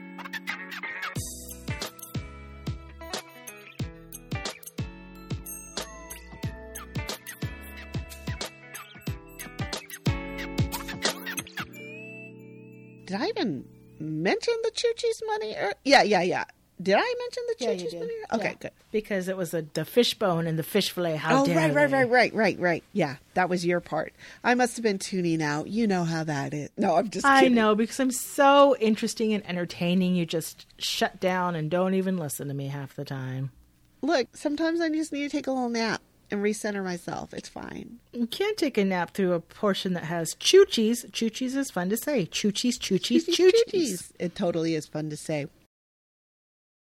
Did I even mention the Choo-Chee's money? Or... Yeah, yeah, yeah. Did I mention the Yeah, you Choo-Chee's did. money? Okay, Yeah. good. Because it was a, the fishbone and the fish fillet. How Oh, dare right, right, they? right, right, right, right. Yeah, that was your part. I must have been tuning out. You know how that is. No, I'm just I kidding. know, because I'm so interesting and entertaining. You just shut down and don't even listen to me half the time. Look, sometimes I just need to take a little nap and recenter myself. It's fine. You can't take a nap through a portion that has choo-cheese. Choo-cheese is fun to say. Choo-cheese, choo-cheese, choo-cheese. It totally is fun to say.